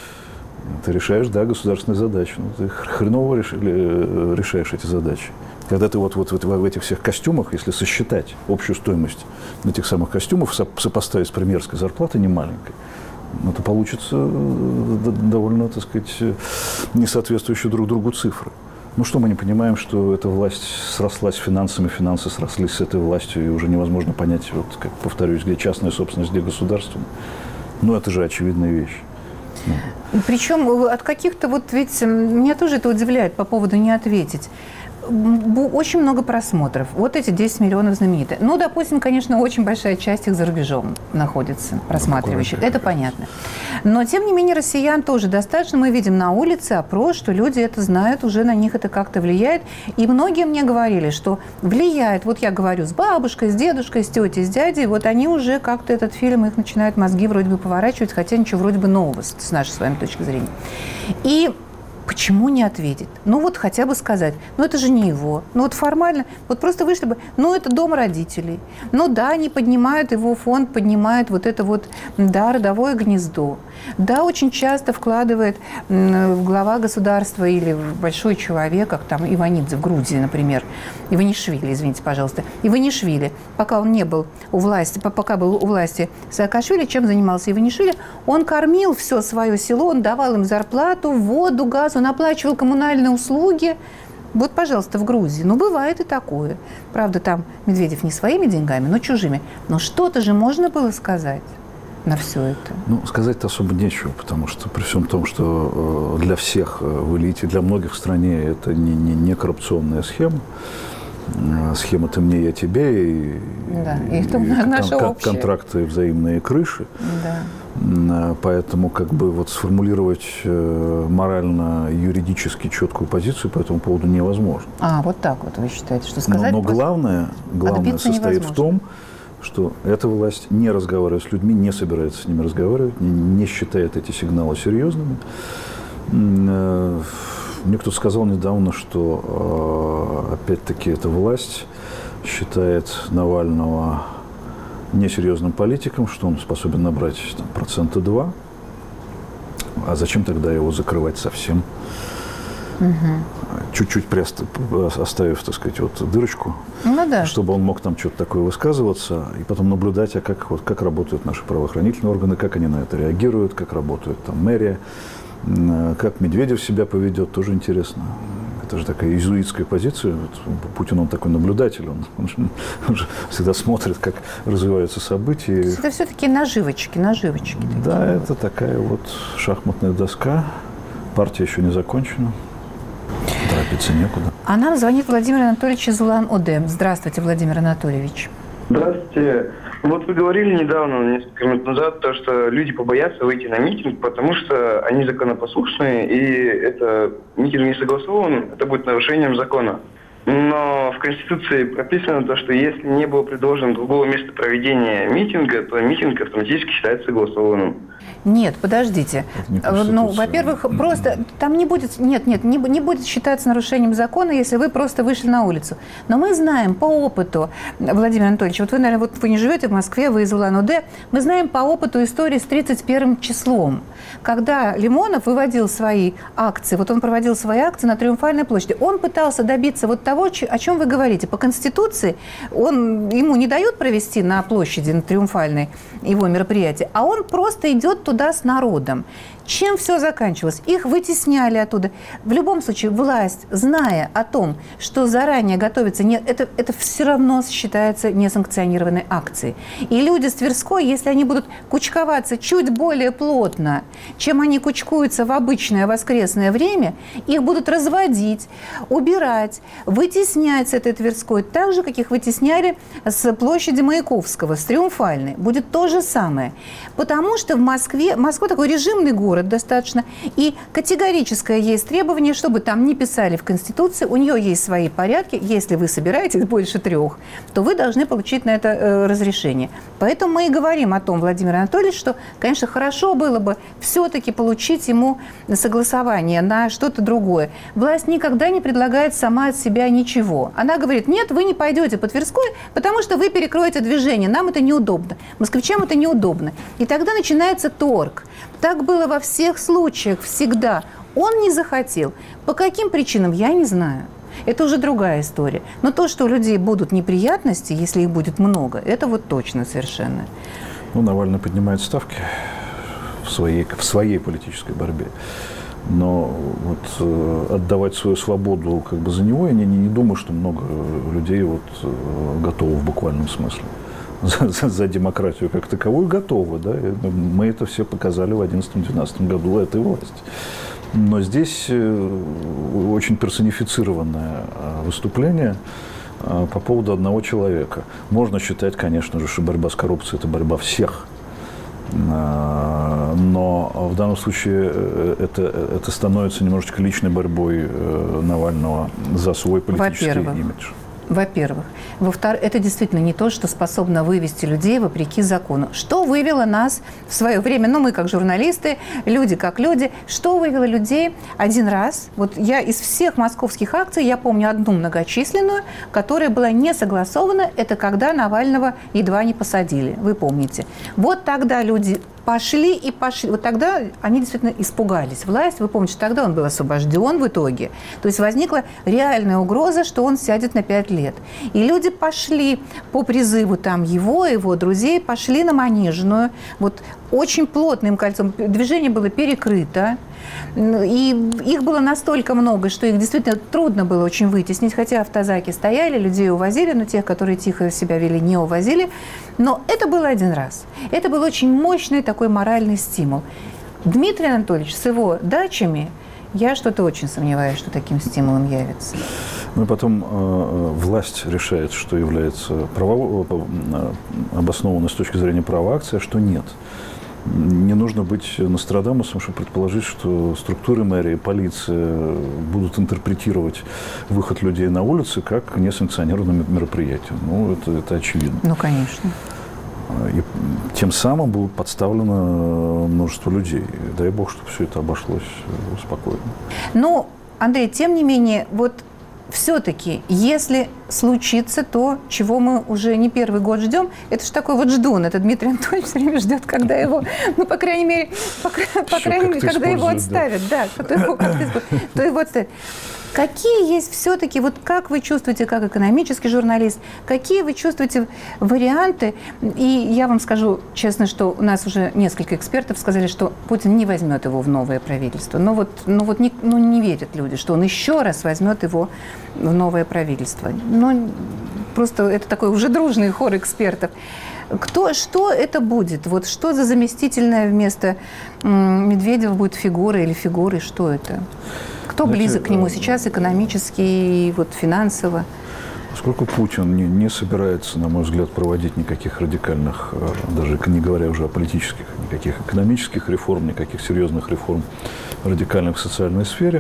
Ты решаешь, да, государственные задачи. Но ты хреново решили, решаешь эти задачи. Когда ты вот, вот, вот в этих всех костюмах, если сосчитать общую стоимость этих самых костюмов, сопоставить с премьерской зарплатой немаленькой, это получится довольно, так сказать, не соответствующие друг другу цифры. Ну что, мы не понимаем, что эта власть срослась с финансами, финансы срослись с этой властью, и уже невозможно понять, вот, как повторюсь, где частная собственность, где государственная. Ну, это же очевидная вещь. Ну. Причем от каких-то, вот ведь, меня тоже это удивляет по поводу не ответить. Очень много просмотров. Вот эти десять миллионов знаменитые. Ну, допустим, конечно, очень большая часть их за рубежом находится, просматривающих. Это понятно. Но, тем не менее, россиян тоже достаточно. Мы видим на улице опрос, что люди это знают, уже на них это как-то влияет. И многие мне говорили, что влияет. Вот я говорю с бабушкой, с дедушкой, с тетей, с дядей. Вот они уже как-то этот фильм, их начинают мозги вроде бы поворачивать, хотя ничего вроде бы нового с нашей с вами точки зрения. И почему не ответить? Ну вот хотя бы сказать, ну это же не его. Ну вот формально, вот просто вышли бы, ну это дом родителей. Ну да, они поднимают, его фонд поднимает вот это вот, да, родовое гнездо. Да, очень часто вкладывает в глава государства или большой человек, как там Иванидзе в Грузии, например, Иванишвили, извините, пожалуйста, Иванишвили, пока он не был у власти, пока был у власти Саакашвили, чем занимался Иванишвили? Он кормил все свое село, он давал им зарплату, воду, газ, он оплачивал коммунальные услуги. Вот, пожалуйста, в Грузии. Ну, бывает и такое. Правда, там Медведев не своими деньгами, но чужими. Но что-то же можно было сказать на все это? Ну, сказать-то особо нечего, потому что при всем том, что для всех в элите, для многих в стране это не, не, не коррупционная схема. Схема «ты мне, я тебе», и, да, и, и, и наша кон- общая. контракты, взаимные крыши. Да. Поэтому как бы вот сформулировать морально-юридически четкую позицию по этому поводу невозможно. А, вот так вот вы считаете, что сказать? Но, но главное, главное состоит невозможно. В том, что эта власть не разговаривает с людьми, не собирается с ними разговаривать, не, не считает эти сигналы серьезными. Мне кто-то сказал недавно, что, опять-таки, эта власть считает Навального несерьезным политиком, что он способен набрать там, процента два. А зачем тогда его закрывать совсем? Угу. Чуть-чуть приоставив, оставив, так сказать, вот дырочку, ну, да. чтобы он мог там что-то такое высказываться, и потом наблюдать, а как, вот, как работают наши правоохранительные органы, как они на это реагируют, как работает там мэрия, как Медведев себя поведет, тоже интересно. Это же такая иезуитская позиция. Вот Путин, он такой наблюдатель, он, он, же, он же всегда смотрит, как развиваются события. Это все-таки наживочки, наживочки. Да, такие. Это такая вот шахматная доска. Партия еще не закончена. Торопиться некуда. А нам звонит Владимир Анатольевич из Улан-Удэ. Здравствуйте, Владимир Анатольевич. Здравствуйте. Вот вы говорили недавно, несколько минут назад, то, что люди побоятся выйти на митинг, потому что они законопослушные, и это митинг не согласован, это будет нарушением закона. Но в Конституции прописано то, что если не было предложено другого места проведения митинга, то митинг автоматически считается согласованным. Нет, подождите. Ну, во-первых, просто там не будет, нет, нет, не, не будет считаться нарушением закона, если вы просто вышли на улицу. Но мы знаем по опыту, Владимир Анатольевич, вот вы, наверное, вот вы не живете в Москве, вы из Улан-Удэ, мы знаем по опыту истории с тридцать первым числом, когда Лимонов выводил свои акции, вот он проводил свои акции на Триумфальной площади, он пытался добиться вот того, о чем вы говорите. По Конституции он, ему не дают провести на площади, на Триумфальной его мероприятие, а он просто идет туда с народом. Чем все заканчивалось? Их вытесняли оттуда. В любом случае, власть, зная о том, что заранее готовится, не, это, это все равно считается несанкционированной акцией. И люди с Тверской, если они будут кучковаться чуть более плотно, чем они кучкуются в обычное воскресное время, их будут разводить, убирать, вытеснять с этой Тверской, так же, как их вытесняли с площади Маяковского, с Триумфальной. Будет то же самое. Потому что в Москве, Москва такой режимный город, достаточно. И категорическое есть требование, чтобы там не писали в Конституции, у нее есть свои порядки. Если вы собираетесь больше трех, то вы должны получить на это э, разрешение. Поэтому мы и говорим о том, Владимир Анатольевич, что, конечно, хорошо было бы все-таки получить ему согласование на что-то другое. Власть никогда не предлагает сама от себя ничего. Она говорит, нет, вы не пойдете по Тверской, потому что вы перекроете движение. Нам это неудобно. Москвичам это неудобно. И тогда начинается торг. Так было во всех случаях всегда. Он не захотел. По каким причинам, я не знаю. Это уже другая история. Но то, что у людей будут неприятности, если их будет много, это вот точно совершенно. Ну, Навальный поднимает ставки в своей, в своей политической борьбе. Но вот э, отдавать свою свободу как бы за него, я не, не думаю, что много людей вот, э, готовы в буквальном смысле. За, за, за демократию как таковую готовы. Да? Мы это все показали в одиннадцатом-двенадцатом году этой власти. Но здесь очень персонифицированное выступление по поводу одного человека. Можно считать, конечно же, что борьба с коррупцией – это борьба всех. Но в данном случае это, это становится немножечко личной борьбой Навального за свой политический имидж. Во-первых. Во-вторых, это действительно не то, что способно вывести людей вопреки закону. Что вывело нас в свое время, ну, мы как журналисты, люди как люди, что вывело людей один раз? Вот я из всех московских акций, я помню одну многочисленную, которая была не согласована, это когда Навального едва не посадили, вы помните. Вот тогда люди пошли и пошли. Вот тогда они действительно испугались. Власть, вы помните, тогда он был освобожден в итоге. То есть возникла реальная угроза, что он сядет на пять лет. И люди пошли по призыву там его, его друзей, пошли на Манежную. Вот очень плотным кольцом. Движение было перекрыто. И их было настолько много, что их действительно трудно было очень вытеснить. Хотя автозаки стояли, людей увозили, но тех, которые тихо себя вели, не увозили. Но это было один раз. Это был очень мощный такой моральный стимул. Дмитрий Анатольевич с его дачами, я что-то очень сомневаюсь, что таким стимулом явится. Ну и потом э, власть решает, что является право, э, обоснованной с точки зрения права акция, а что нет. Не нужно быть Нострадамусом, чтобы предположить, что структуры мэрии, полиция будут интерпретировать выход людей на улицы как несанкционированное мероприятие. Ну, это, это очевидно. Ну, конечно. И тем самым будут подставлено множество людей. Дай бог, чтобы все это обошлось спокойно. Ну, Андрей, тем не менее, вот все-таки, если случится то, чего мы уже не первый год ждем, это же такой вот ждун, это Дмитрий Анатольевич все время ждет, когда его, ну, по крайней мере, по, по крайней мере, когда его отставят, да, да то его как-то то его отставят. Какие есть все-таки, вот как вы чувствуете, как экономический журналист, какие вы чувствуете варианты? И я вам скажу честно, что у нас уже несколько экспертов сказали, что Путин не возьмет его в новое правительство. Но вот, ну вот не, ну не верят люди, что он еще раз возьмет его в новое правительство. Ну, просто это такой уже дружный хор экспертов. Кто, что это будет? Вот что за заместительное вместо м, Медведева будет фигура или фигуры? Что это? Кто Знаете, близок к нему сейчас экономически, вот, финансово? Поскольку Путин не, не собирается, на мой взгляд, проводить никаких радикальных, даже не говоря уже о политических, никаких экономических реформ, никаких серьезных реформ радикальных в социальной сфере,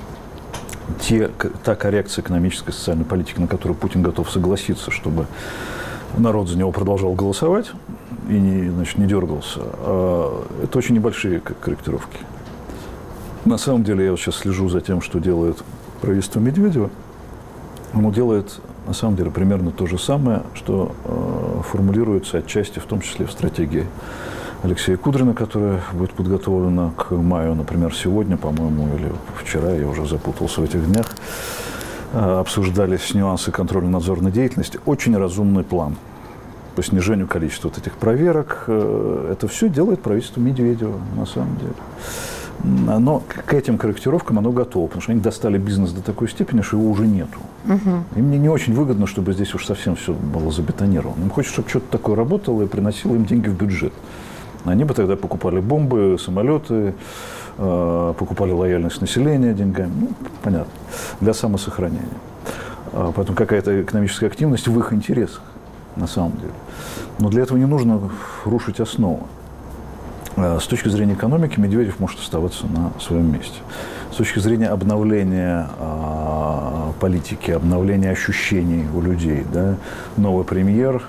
те, та коррекция экономической и социальной политики, на которую Путин готов согласиться, чтобы народ за него продолжал голосовать и не, значит, не дергался, это очень небольшие корректировки. На самом деле, я вот сейчас слежу за тем, что делает правительство Медведева. Оно делает, на самом деле, примерно то же самое, что э, формулируется отчасти, в том числе в стратегии Алексея Кудрина, которая будет подготовлена к маю, например, сегодня, по-моему, или вчера, я уже запутался в этих днях, э, обсуждались нюансы контрольно-надзорной деятельности. Очень разумный план по снижению количества вот этих проверок. Э, это все делает правительство Медведева, на самом деле. Но к этим корректировкам оно готово, потому что они достали бизнес до такой степени, что его уже нету. Угу. И мне не очень выгодно, чтобы здесь уж совсем все было забетонировано. Им хочется, чтобы что-то такое работало и приносило им деньги в бюджет. Они бы тогда покупали бомбы, самолеты, э, покупали лояльность населения деньгами. Ну, понятно, для самосохранения. А поэтому какая-то экономическая активность в их интересах, на самом деле. Но для этого не нужно рушить основу. С точки зрения экономики Медведев может оставаться на своем месте. С точки зрения обновления э, политики, обновления ощущений у людей, да, новый премьер,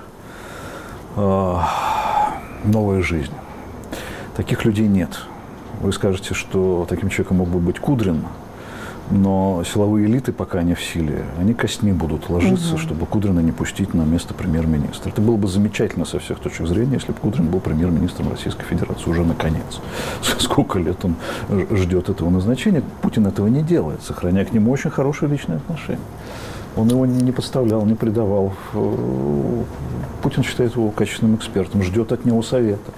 э, новая жизнь. Таких людей нет. Вы скажете, что таким человеком мог бы быть Кудрин, но силовые элиты, пока они в силе, они костьми будут ложиться, угу. чтобы Кудрина не пустить на место премьер-министра. Это было бы замечательно со всех точек зрения, если бы Кудрин был премьер-министром Российской Федерации уже наконец. Сколько лет он ждет этого назначения. Путин этого не делает, сохраняя к нему очень хорошие личные отношения. Он его не подставлял, не предавал. Путин считает его качественным экспертом, ждет от него совета.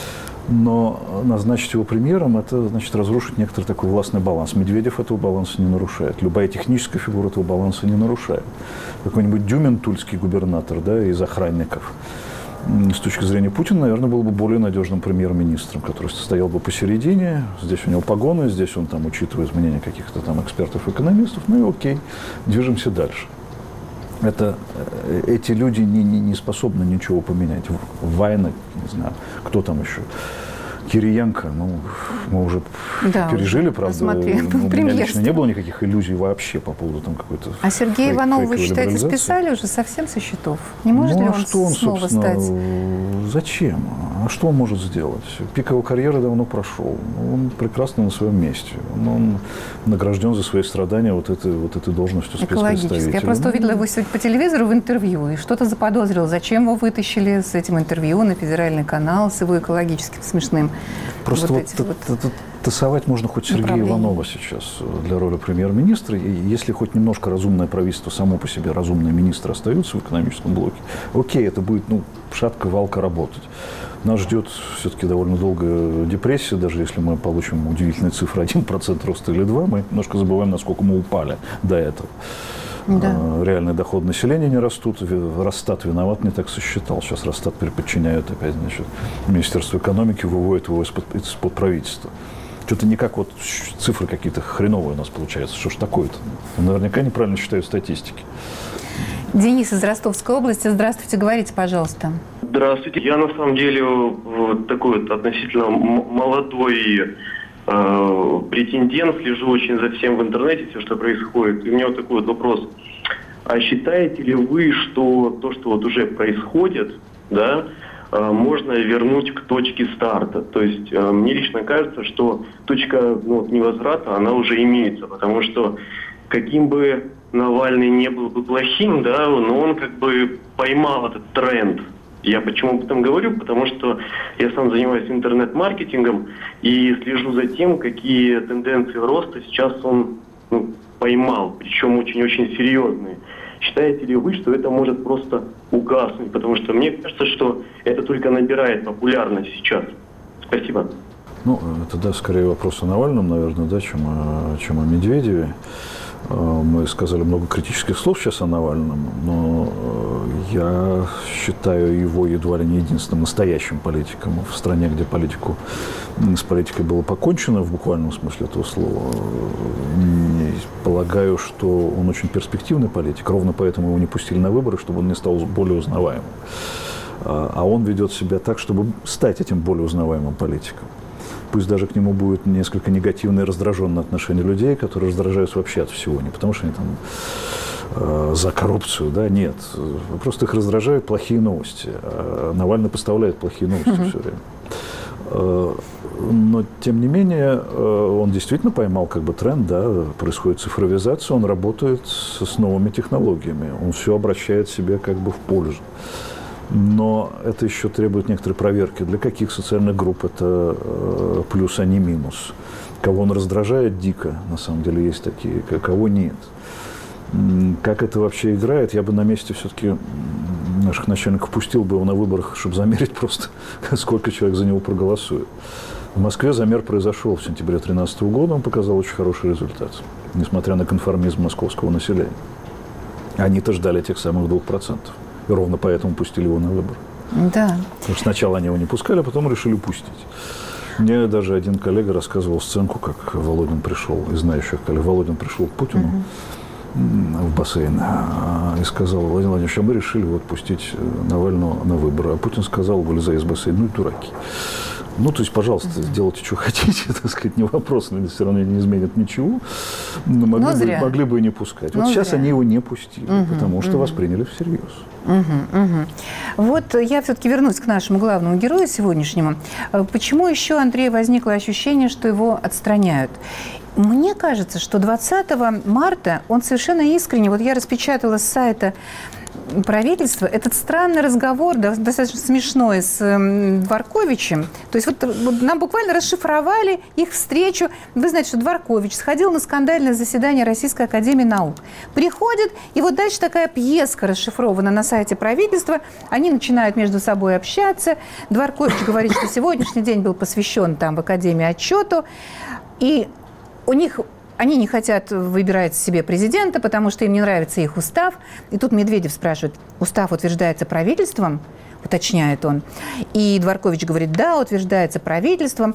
Но назначить его премьером – это, значит, разрушить некоторый такой властный баланс. Медведев этого баланса не нарушает. Любая техническая фигура этого баланса не нарушает. Какой-нибудь Дюмин, тульский губернатор, да, из охранников, с точки зрения Путина, наверное, был бы более надежным премьер-министром, который стоял бы посередине. Здесь у него погоны, здесь он там учитывает мнения каких-то там экспертов-экономистов. Ну и окей, движемся дальше. Это, эти люди не, не, не способны ничего поменять. Вайна, не знаю, кто там еще, Кириенко, ну, мы уже да, пережили, уже, правда. Смотри, у меня лично не было никаких иллюзий вообще по поводу там какой-то... А Сергея Иванова, вы считаете, списали уже совсем со счетов? Не может ну, ли он, а что он снова стать? Зачем? А что он может сделать? Пик его карьеры давно прошел. Он прекрасно на своем месте. Он, он награжден за свои страдания вот этой, вот этой должностью спецпредставителя. Я просто увидела его сегодня по телевизору в интервью и что-то заподозрила. Зачем его вытащили с этим интервью на федеральный канал с его экологическим смешным? Просто вот, вот, вот тасовать можно хоть Сергея Иванова сейчас для роли премьер-министра. И если хоть немножко разумное правительство, само по себе разумные министры остаются в экономическом блоке, окей, это будет, ну, шатко-валко работать. Нас ждет все-таки довольно долгая депрессия, даже если мы получим удивительные цифры один процент роста или два процента, мы немножко забываем, насколько мы упали до этого. Да. Реальный доход населения не растут. Росстат виноват, не так сосчитал. Сейчас Росстат переподчиняют опять, значит, Министерство экономики, выводит его из-под, из-под правительства. Что-то никак вот цифры какие-то хреновые у нас получаются. Что ж такое-то? Наверняка неправильно считают статистики. Денис из Ростовской области. Здравствуйте, говорите, пожалуйста. Здравствуйте. Я на самом деле вот такой вот относительно молодой э, претендент, слежу очень за всем в интернете, все, что происходит. И у меня вот такой вот вопрос. А считаете ли вы, что то, что вот уже происходит, да, э, можно вернуть к точке старта? То есть э, мне лично кажется, что точка ну, невозврата, она уже имеется, потому что каким бы Навальный не был бы плохим, да, но он как бы поймал этот тренд. Я почему об этом говорю? Потому что я сам занимаюсь интернет-маркетингом и слежу за тем, какие тенденции роста сейчас он ну, поймал, причем очень-очень серьезные. Считаете ли вы, что это может просто угаснуть? Потому что мне кажется, что это только набирает популярность сейчас. Спасибо. Ну, это, да, скорее вопрос о Навальном, наверное, да, чем о, чем о Медведеве. Мы сказали много критических слов сейчас о Навальном, но я считаю его едва ли не единственным настоящим политиком в стране, где политику, с политикой было покончено в буквальном смысле этого слова. Полагаю, что он очень перспективный политик, ровно поэтому его не пустили на выборы, чтобы он не стал более узнаваемым. А он ведет себя так, чтобы стать этим более узнаваемым политиком. Пусть даже к нему будет несколько негативное и раздраженное отношение людей, которые раздражаются вообще от всего. Не потому что они там э, за коррупцию, да, нет. Просто их раздражают плохие новости. А Навальный поставляет плохие новости mm-hmm. все время. Э, но, тем не менее, э, он действительно поймал как бы тренд, да, происходит цифровизация, он работает с, с новыми технологиями, он все обращает себе как бы в пользу. Но это еще требует некоторой проверки. Для каких социальных групп это э, плюс, а не минус. Кого он раздражает дико, на самом деле есть такие, кого нет. Как это вообще играет, я бы на месте все-таки наших начальников пустил бы его на выборах, чтобы замерить просто, сколько человек за него проголосует. В Москве замер произошел в сентябре две тысячи тринадцатого года, он показал очень хороший результат, несмотря на конформизм московского населения. Они-то ждали тех самых двух процентов. И ровно поэтому пустили его на выборы. Да. Потому что сначала они его не пускали, а потом решили пустить. Мне даже один коллега рассказывал сценку, как Володин пришел, из знающих коллег, Володин пришел к Путину uh-huh. в бассейн и сказал: Владимир Владимирович, а мы решили вот пустить Навального на выборы. А Путин сказал, вылезая из бассейна: ну и дураки. Ну, то есть, пожалуйста, uh-huh. делайте, что хотите, так сказать, не вопрос, но все равно не изменит ничего. Но могли, но бы, могли бы и не пускать. Но вот сейчас зря. Они его не пустили, uh-huh. потому что uh-huh. восприняли всерьез. Угу, угу. Вот я все-таки вернусь к нашему главному герою сегодняшнему. Почему еще, Андрей, возникло ощущение, что его отстраняют? Мне кажется, что двадцатого марта он совершенно искренне, вот я распечатала с сайта правительства этот странный разговор, достаточно смешной, с Дворковичем. То есть вот, вот нам буквально расшифровали их встречу. Вы знаете, что Дворкович сходил на скандальное заседание Российской академии наук. Приходит, и вот дальше такая пьеска расшифрована на сайте правительства. Они начинают между собой общаться. Дворкович говорит, что сегодняшний день был посвящен там в академии отчету. И у них... Они не хотят выбирать себе президента, потому что им не нравится их устав. И тут Медведев спрашивает: устав утверждается правительством? Уточняет он. И Дворкович говорит: да, утверждается правительством.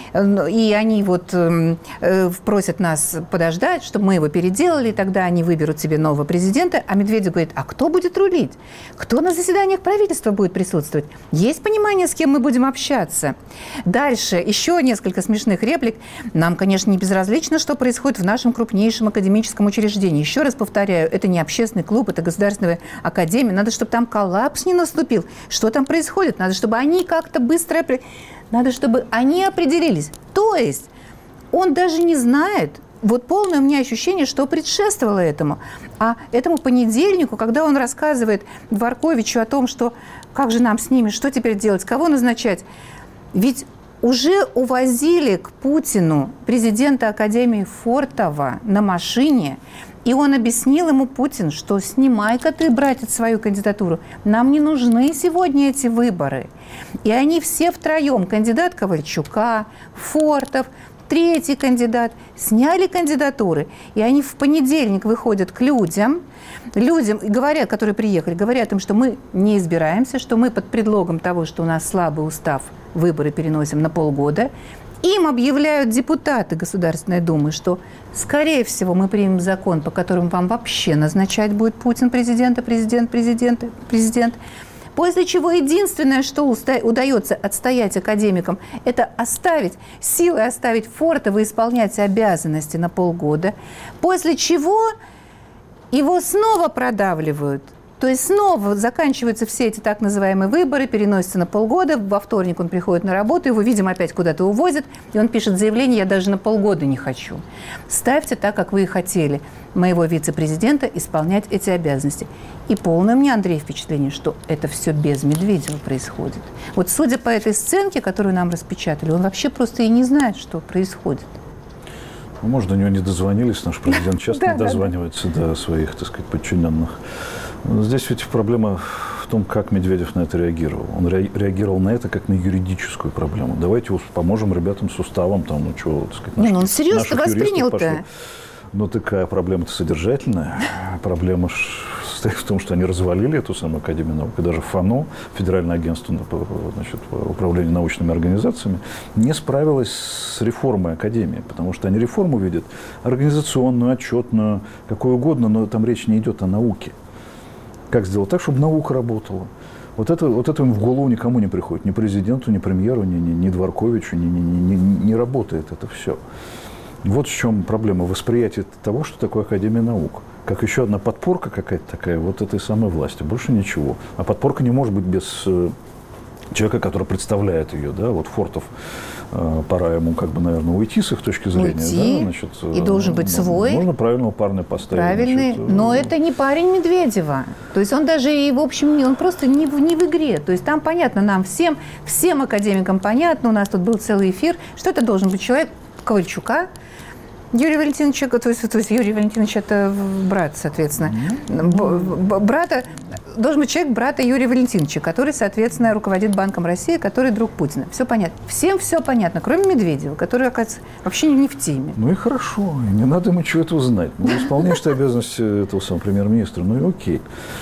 И они вот э, просят нас подождать, чтобы мы его переделали, и тогда они выберут себе нового президента. А Медведев говорит: а кто будет рулить? Кто на заседаниях правительства будет присутствовать? Есть понимание, с кем мы будем общаться? Дальше еще несколько смешных реплик. Нам, конечно, не безразлично, что происходит в нашем крупнейшем академическом учреждении. Еще раз повторяю, это не общественный клуб, это государственная академия. Надо, чтобы там коллапс не наступил. Что там происходит? Надо, чтобы они как-то быстро... Надо, чтобы они определились. То есть он даже не знает, вот полное у меня ощущение, что предшествовало этому. А этому понедельнику, когда он рассказывает Дворковичу о том, что как же нам с ними, что теперь делать, кого назначать, ведь уже увозили к Путину президента Академии Фортова на машине, и он объяснил ему, Путин, что снимай-ка ты, братец, свою кандидатуру. Нам не нужны сегодня эти выборы. И они все втроем, кандидат Ковальчука, Фортов, третий кандидат, сняли кандидатуры. И они в понедельник выходят к людям, людям, говорят, которые приехали, говорят им, что мы не избираемся, что мы под предлогом того, что у нас слабый устав, выборы переносим на полгода. Им объявляют депутаты Государственной Думы, что, скорее всего, мы примем закон, по которому вам вообще назначать будет Путин президента, президент, президент, президент. После чего единственное, что удается отстоять академикам, это оставить, силой оставить Фортова исполнять обязанности на полгода. После чего его снова продавливают. То есть снова заканчиваются все эти так называемые выборы, переносятся на полгода. Во вторник он приходит на работу, его, видимо, опять куда-то увозят. И он пишет заявление: я даже на полгода не хочу. Ставьте так, как вы и хотели. моего вице-президента исполнять эти обязанности. И полное мне, Андрей, впечатление, что это все без Медведева происходит. Вот судя по этой сценке, которую нам распечатали, он вообще просто и не знает, что происходит. Ну, может, до него не дозвонились, наш президент часто не дозванивается до своих, так сказать, подчиненных. Здесь ведь проблема в том, как Медведев на это реагировал. Он реагировал на это как на юридическую проблему. Давайте поможем ребятам с уставом, там, ну, что, так сказать, не, ну он серьезно воспринял-то. Но такая проблема-то содержательная. Проблема состоит в том, что они развалили эту самую Академию наук. И даже ФАНО, Федеральное агентство, значит, управления научными организациями, не справилось с реформой Академии. Потому что они реформу видят организационную, отчетную, какую угодно, но там речь не идет о науке. Как сделать так, чтобы наука работала? Вот это, вот это им в голову никому не приходит. Ни президенту, ни премьеру, ни, ни, ни Дворковичу, ни, ни, ни, ни, не работает это все. Вот в чем проблема восприятия того, что такое Академия наук. Как еще одна подпорка какая-то такая вот этой самой власти. Больше ничего. А подпорка не может быть без э, человека, который представляет ее. Да? Вот Фортов, э, пора ему, как бы, наверное, уйти с их точки зрения. Уйти, да? Значит, и должен быть э, свой. Можно правильного парня поставить. Правильный, значит, э, но это не парень Медведева. То есть он даже и, в общем, он просто не в, не в игре. То есть там понятно нам всем, всем академикам понятно, у нас тут был целый эфир, что это должен быть человек Ковальчука, Юрий Валентинович, то есть, то есть Юрий Валентинович – это брат, соответственно. Б- брата, должен быть человек брата Юрия Валентиновича, который, соответственно, руководит Банком России, который друг Путина. Все понятно. Всем все понятно, кроме Медведева, который, оказывается, вообще не в теме. Ну и хорошо, не надо ему чего-то узнать. Ну, исполняешь ты обязанности этого самого премьер-министра, ну и окей.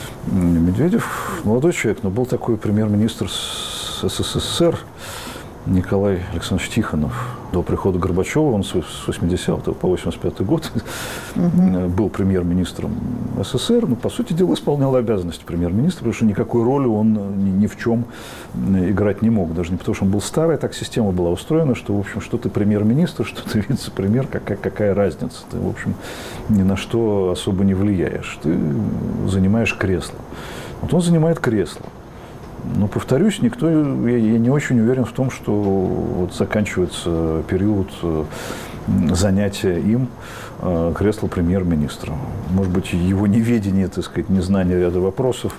Медведев молодой человек, но был такой премьер-министр СССР, Николай Александрович Тихонов. До прихода Горбачева, он с восьмидесятого по восемьдесят пятый год угу. был премьер-министром СССР, но, по сути дела, исполнял обязанности премьер-министра, потому что никакой роли он ни, ни в чем играть не мог. Даже не потому, что он был старый, так система была устроена, что, в общем, что ты премьер-министр, что ты вице-премьер, какая, какая разница. Ты, в общем, ни на что особо не влияешь. Ты занимаешь кресло. Вот он занимает кресло. Но, повторюсь, никто, я, я не очень уверен в том, что вот заканчивается период занятия им кресла премьер-министра. Может быть, его неведение, так сказать, незнание ряда вопросов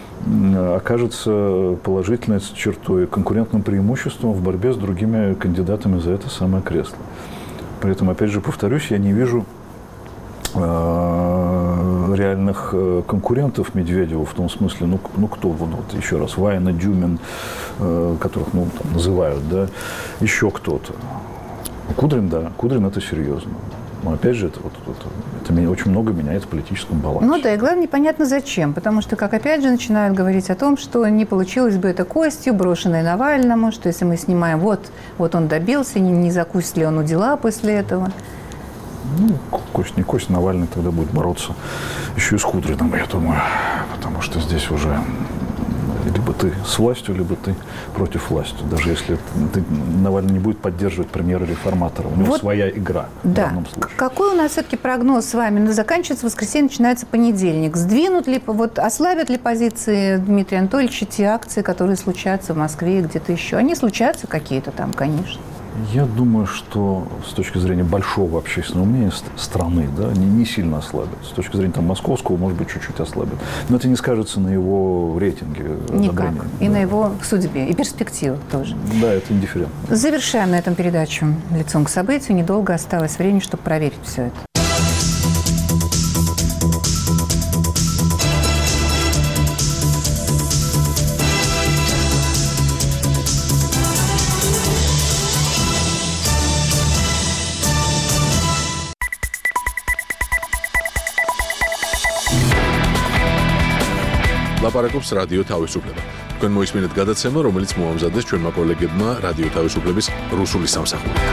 окажется положительной чертой, конкурентным преимуществом в борьбе с другими кандидатами за это самое кресло. При этом, опять же, повторюсь, я не вижу реальных конкурентов Медведеву в том смысле, ну, ну кто, вот, вот еще раз, Вайна, Дюмин, э, которых, ну, там, называют, да, еще кто-то. Кудрин, да, Кудрин это серьезно. Но опять же, это, вот, это, это меня, очень много меняет в политическом балансе. Ну да, и главное, непонятно зачем, потому что, как опять же начинают говорить о том, что не получилось бы это костью, брошенной Навальному, что если мы снимаем, вот, вот он добился, не, не закусит ли он у дела после этого. Ну, кость не кость, Навальный тогда будет бороться еще и с Кудриным, я думаю. Потому что здесь уже либо ты с властью, либо ты против власти. Даже если ты, Навальный не будет поддерживать премьера-реформатора. У него вот, своя игра да. в данном случае. Какой у нас все-таки прогноз с вами? Ну, заканчивается воскресенье, начинается понедельник. Сдвинут ли, вот ослабят ли позиции Дмитрия Анатольевича те акции, которые случаются в Москве и где-то еще? Они случаются какие-то там, конечно. Я думаю, что с точки зрения большого общественного мнения страны, да, не, не сильно ослабят. С точки зрения там, московского, может быть, чуть-чуть ослабят. Но это не скажется на его рейтинге. Никак. И да. на его судьбе, и перспективах тоже. Да, это индифферентно. Завершаем на этом передачу «Лицом к событию». Недолго осталось времени, чтобы проверить все это. ლაპარაკობს რადიო თავისუფლება. თქვენ მოისმინეთ გადაცემა, რომელიც მოამზადეს ჩვენმა კოლეგებმა რადიო თავისუფლების რუსული სამსახურიდან.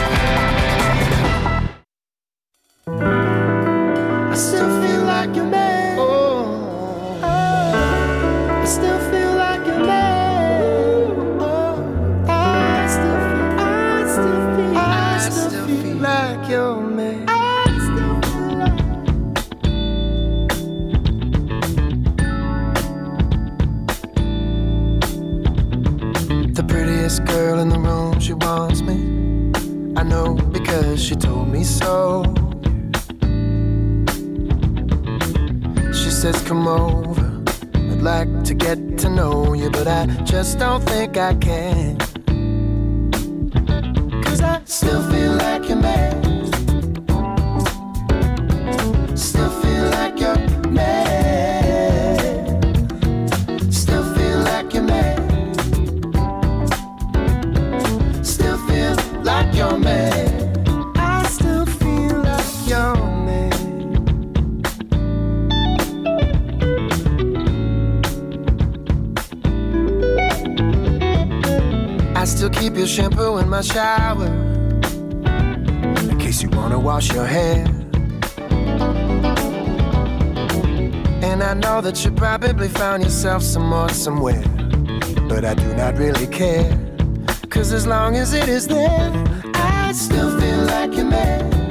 Girl in the room, she wants me. I know because she told me so. says come over. I'd like to get to know you, but I just don't think I can. Cause I still feel like you're mad. Still feel like you're mad. Still feel like you're mad. Still feel like you're mad. I still feel like you're mad. I still keep your shampoo in my shower in case you wanna wash your hair. And I know that you probably found yourself some more somewhere, but I do not really care. Cause as long as it is there, I still feel like you're mad.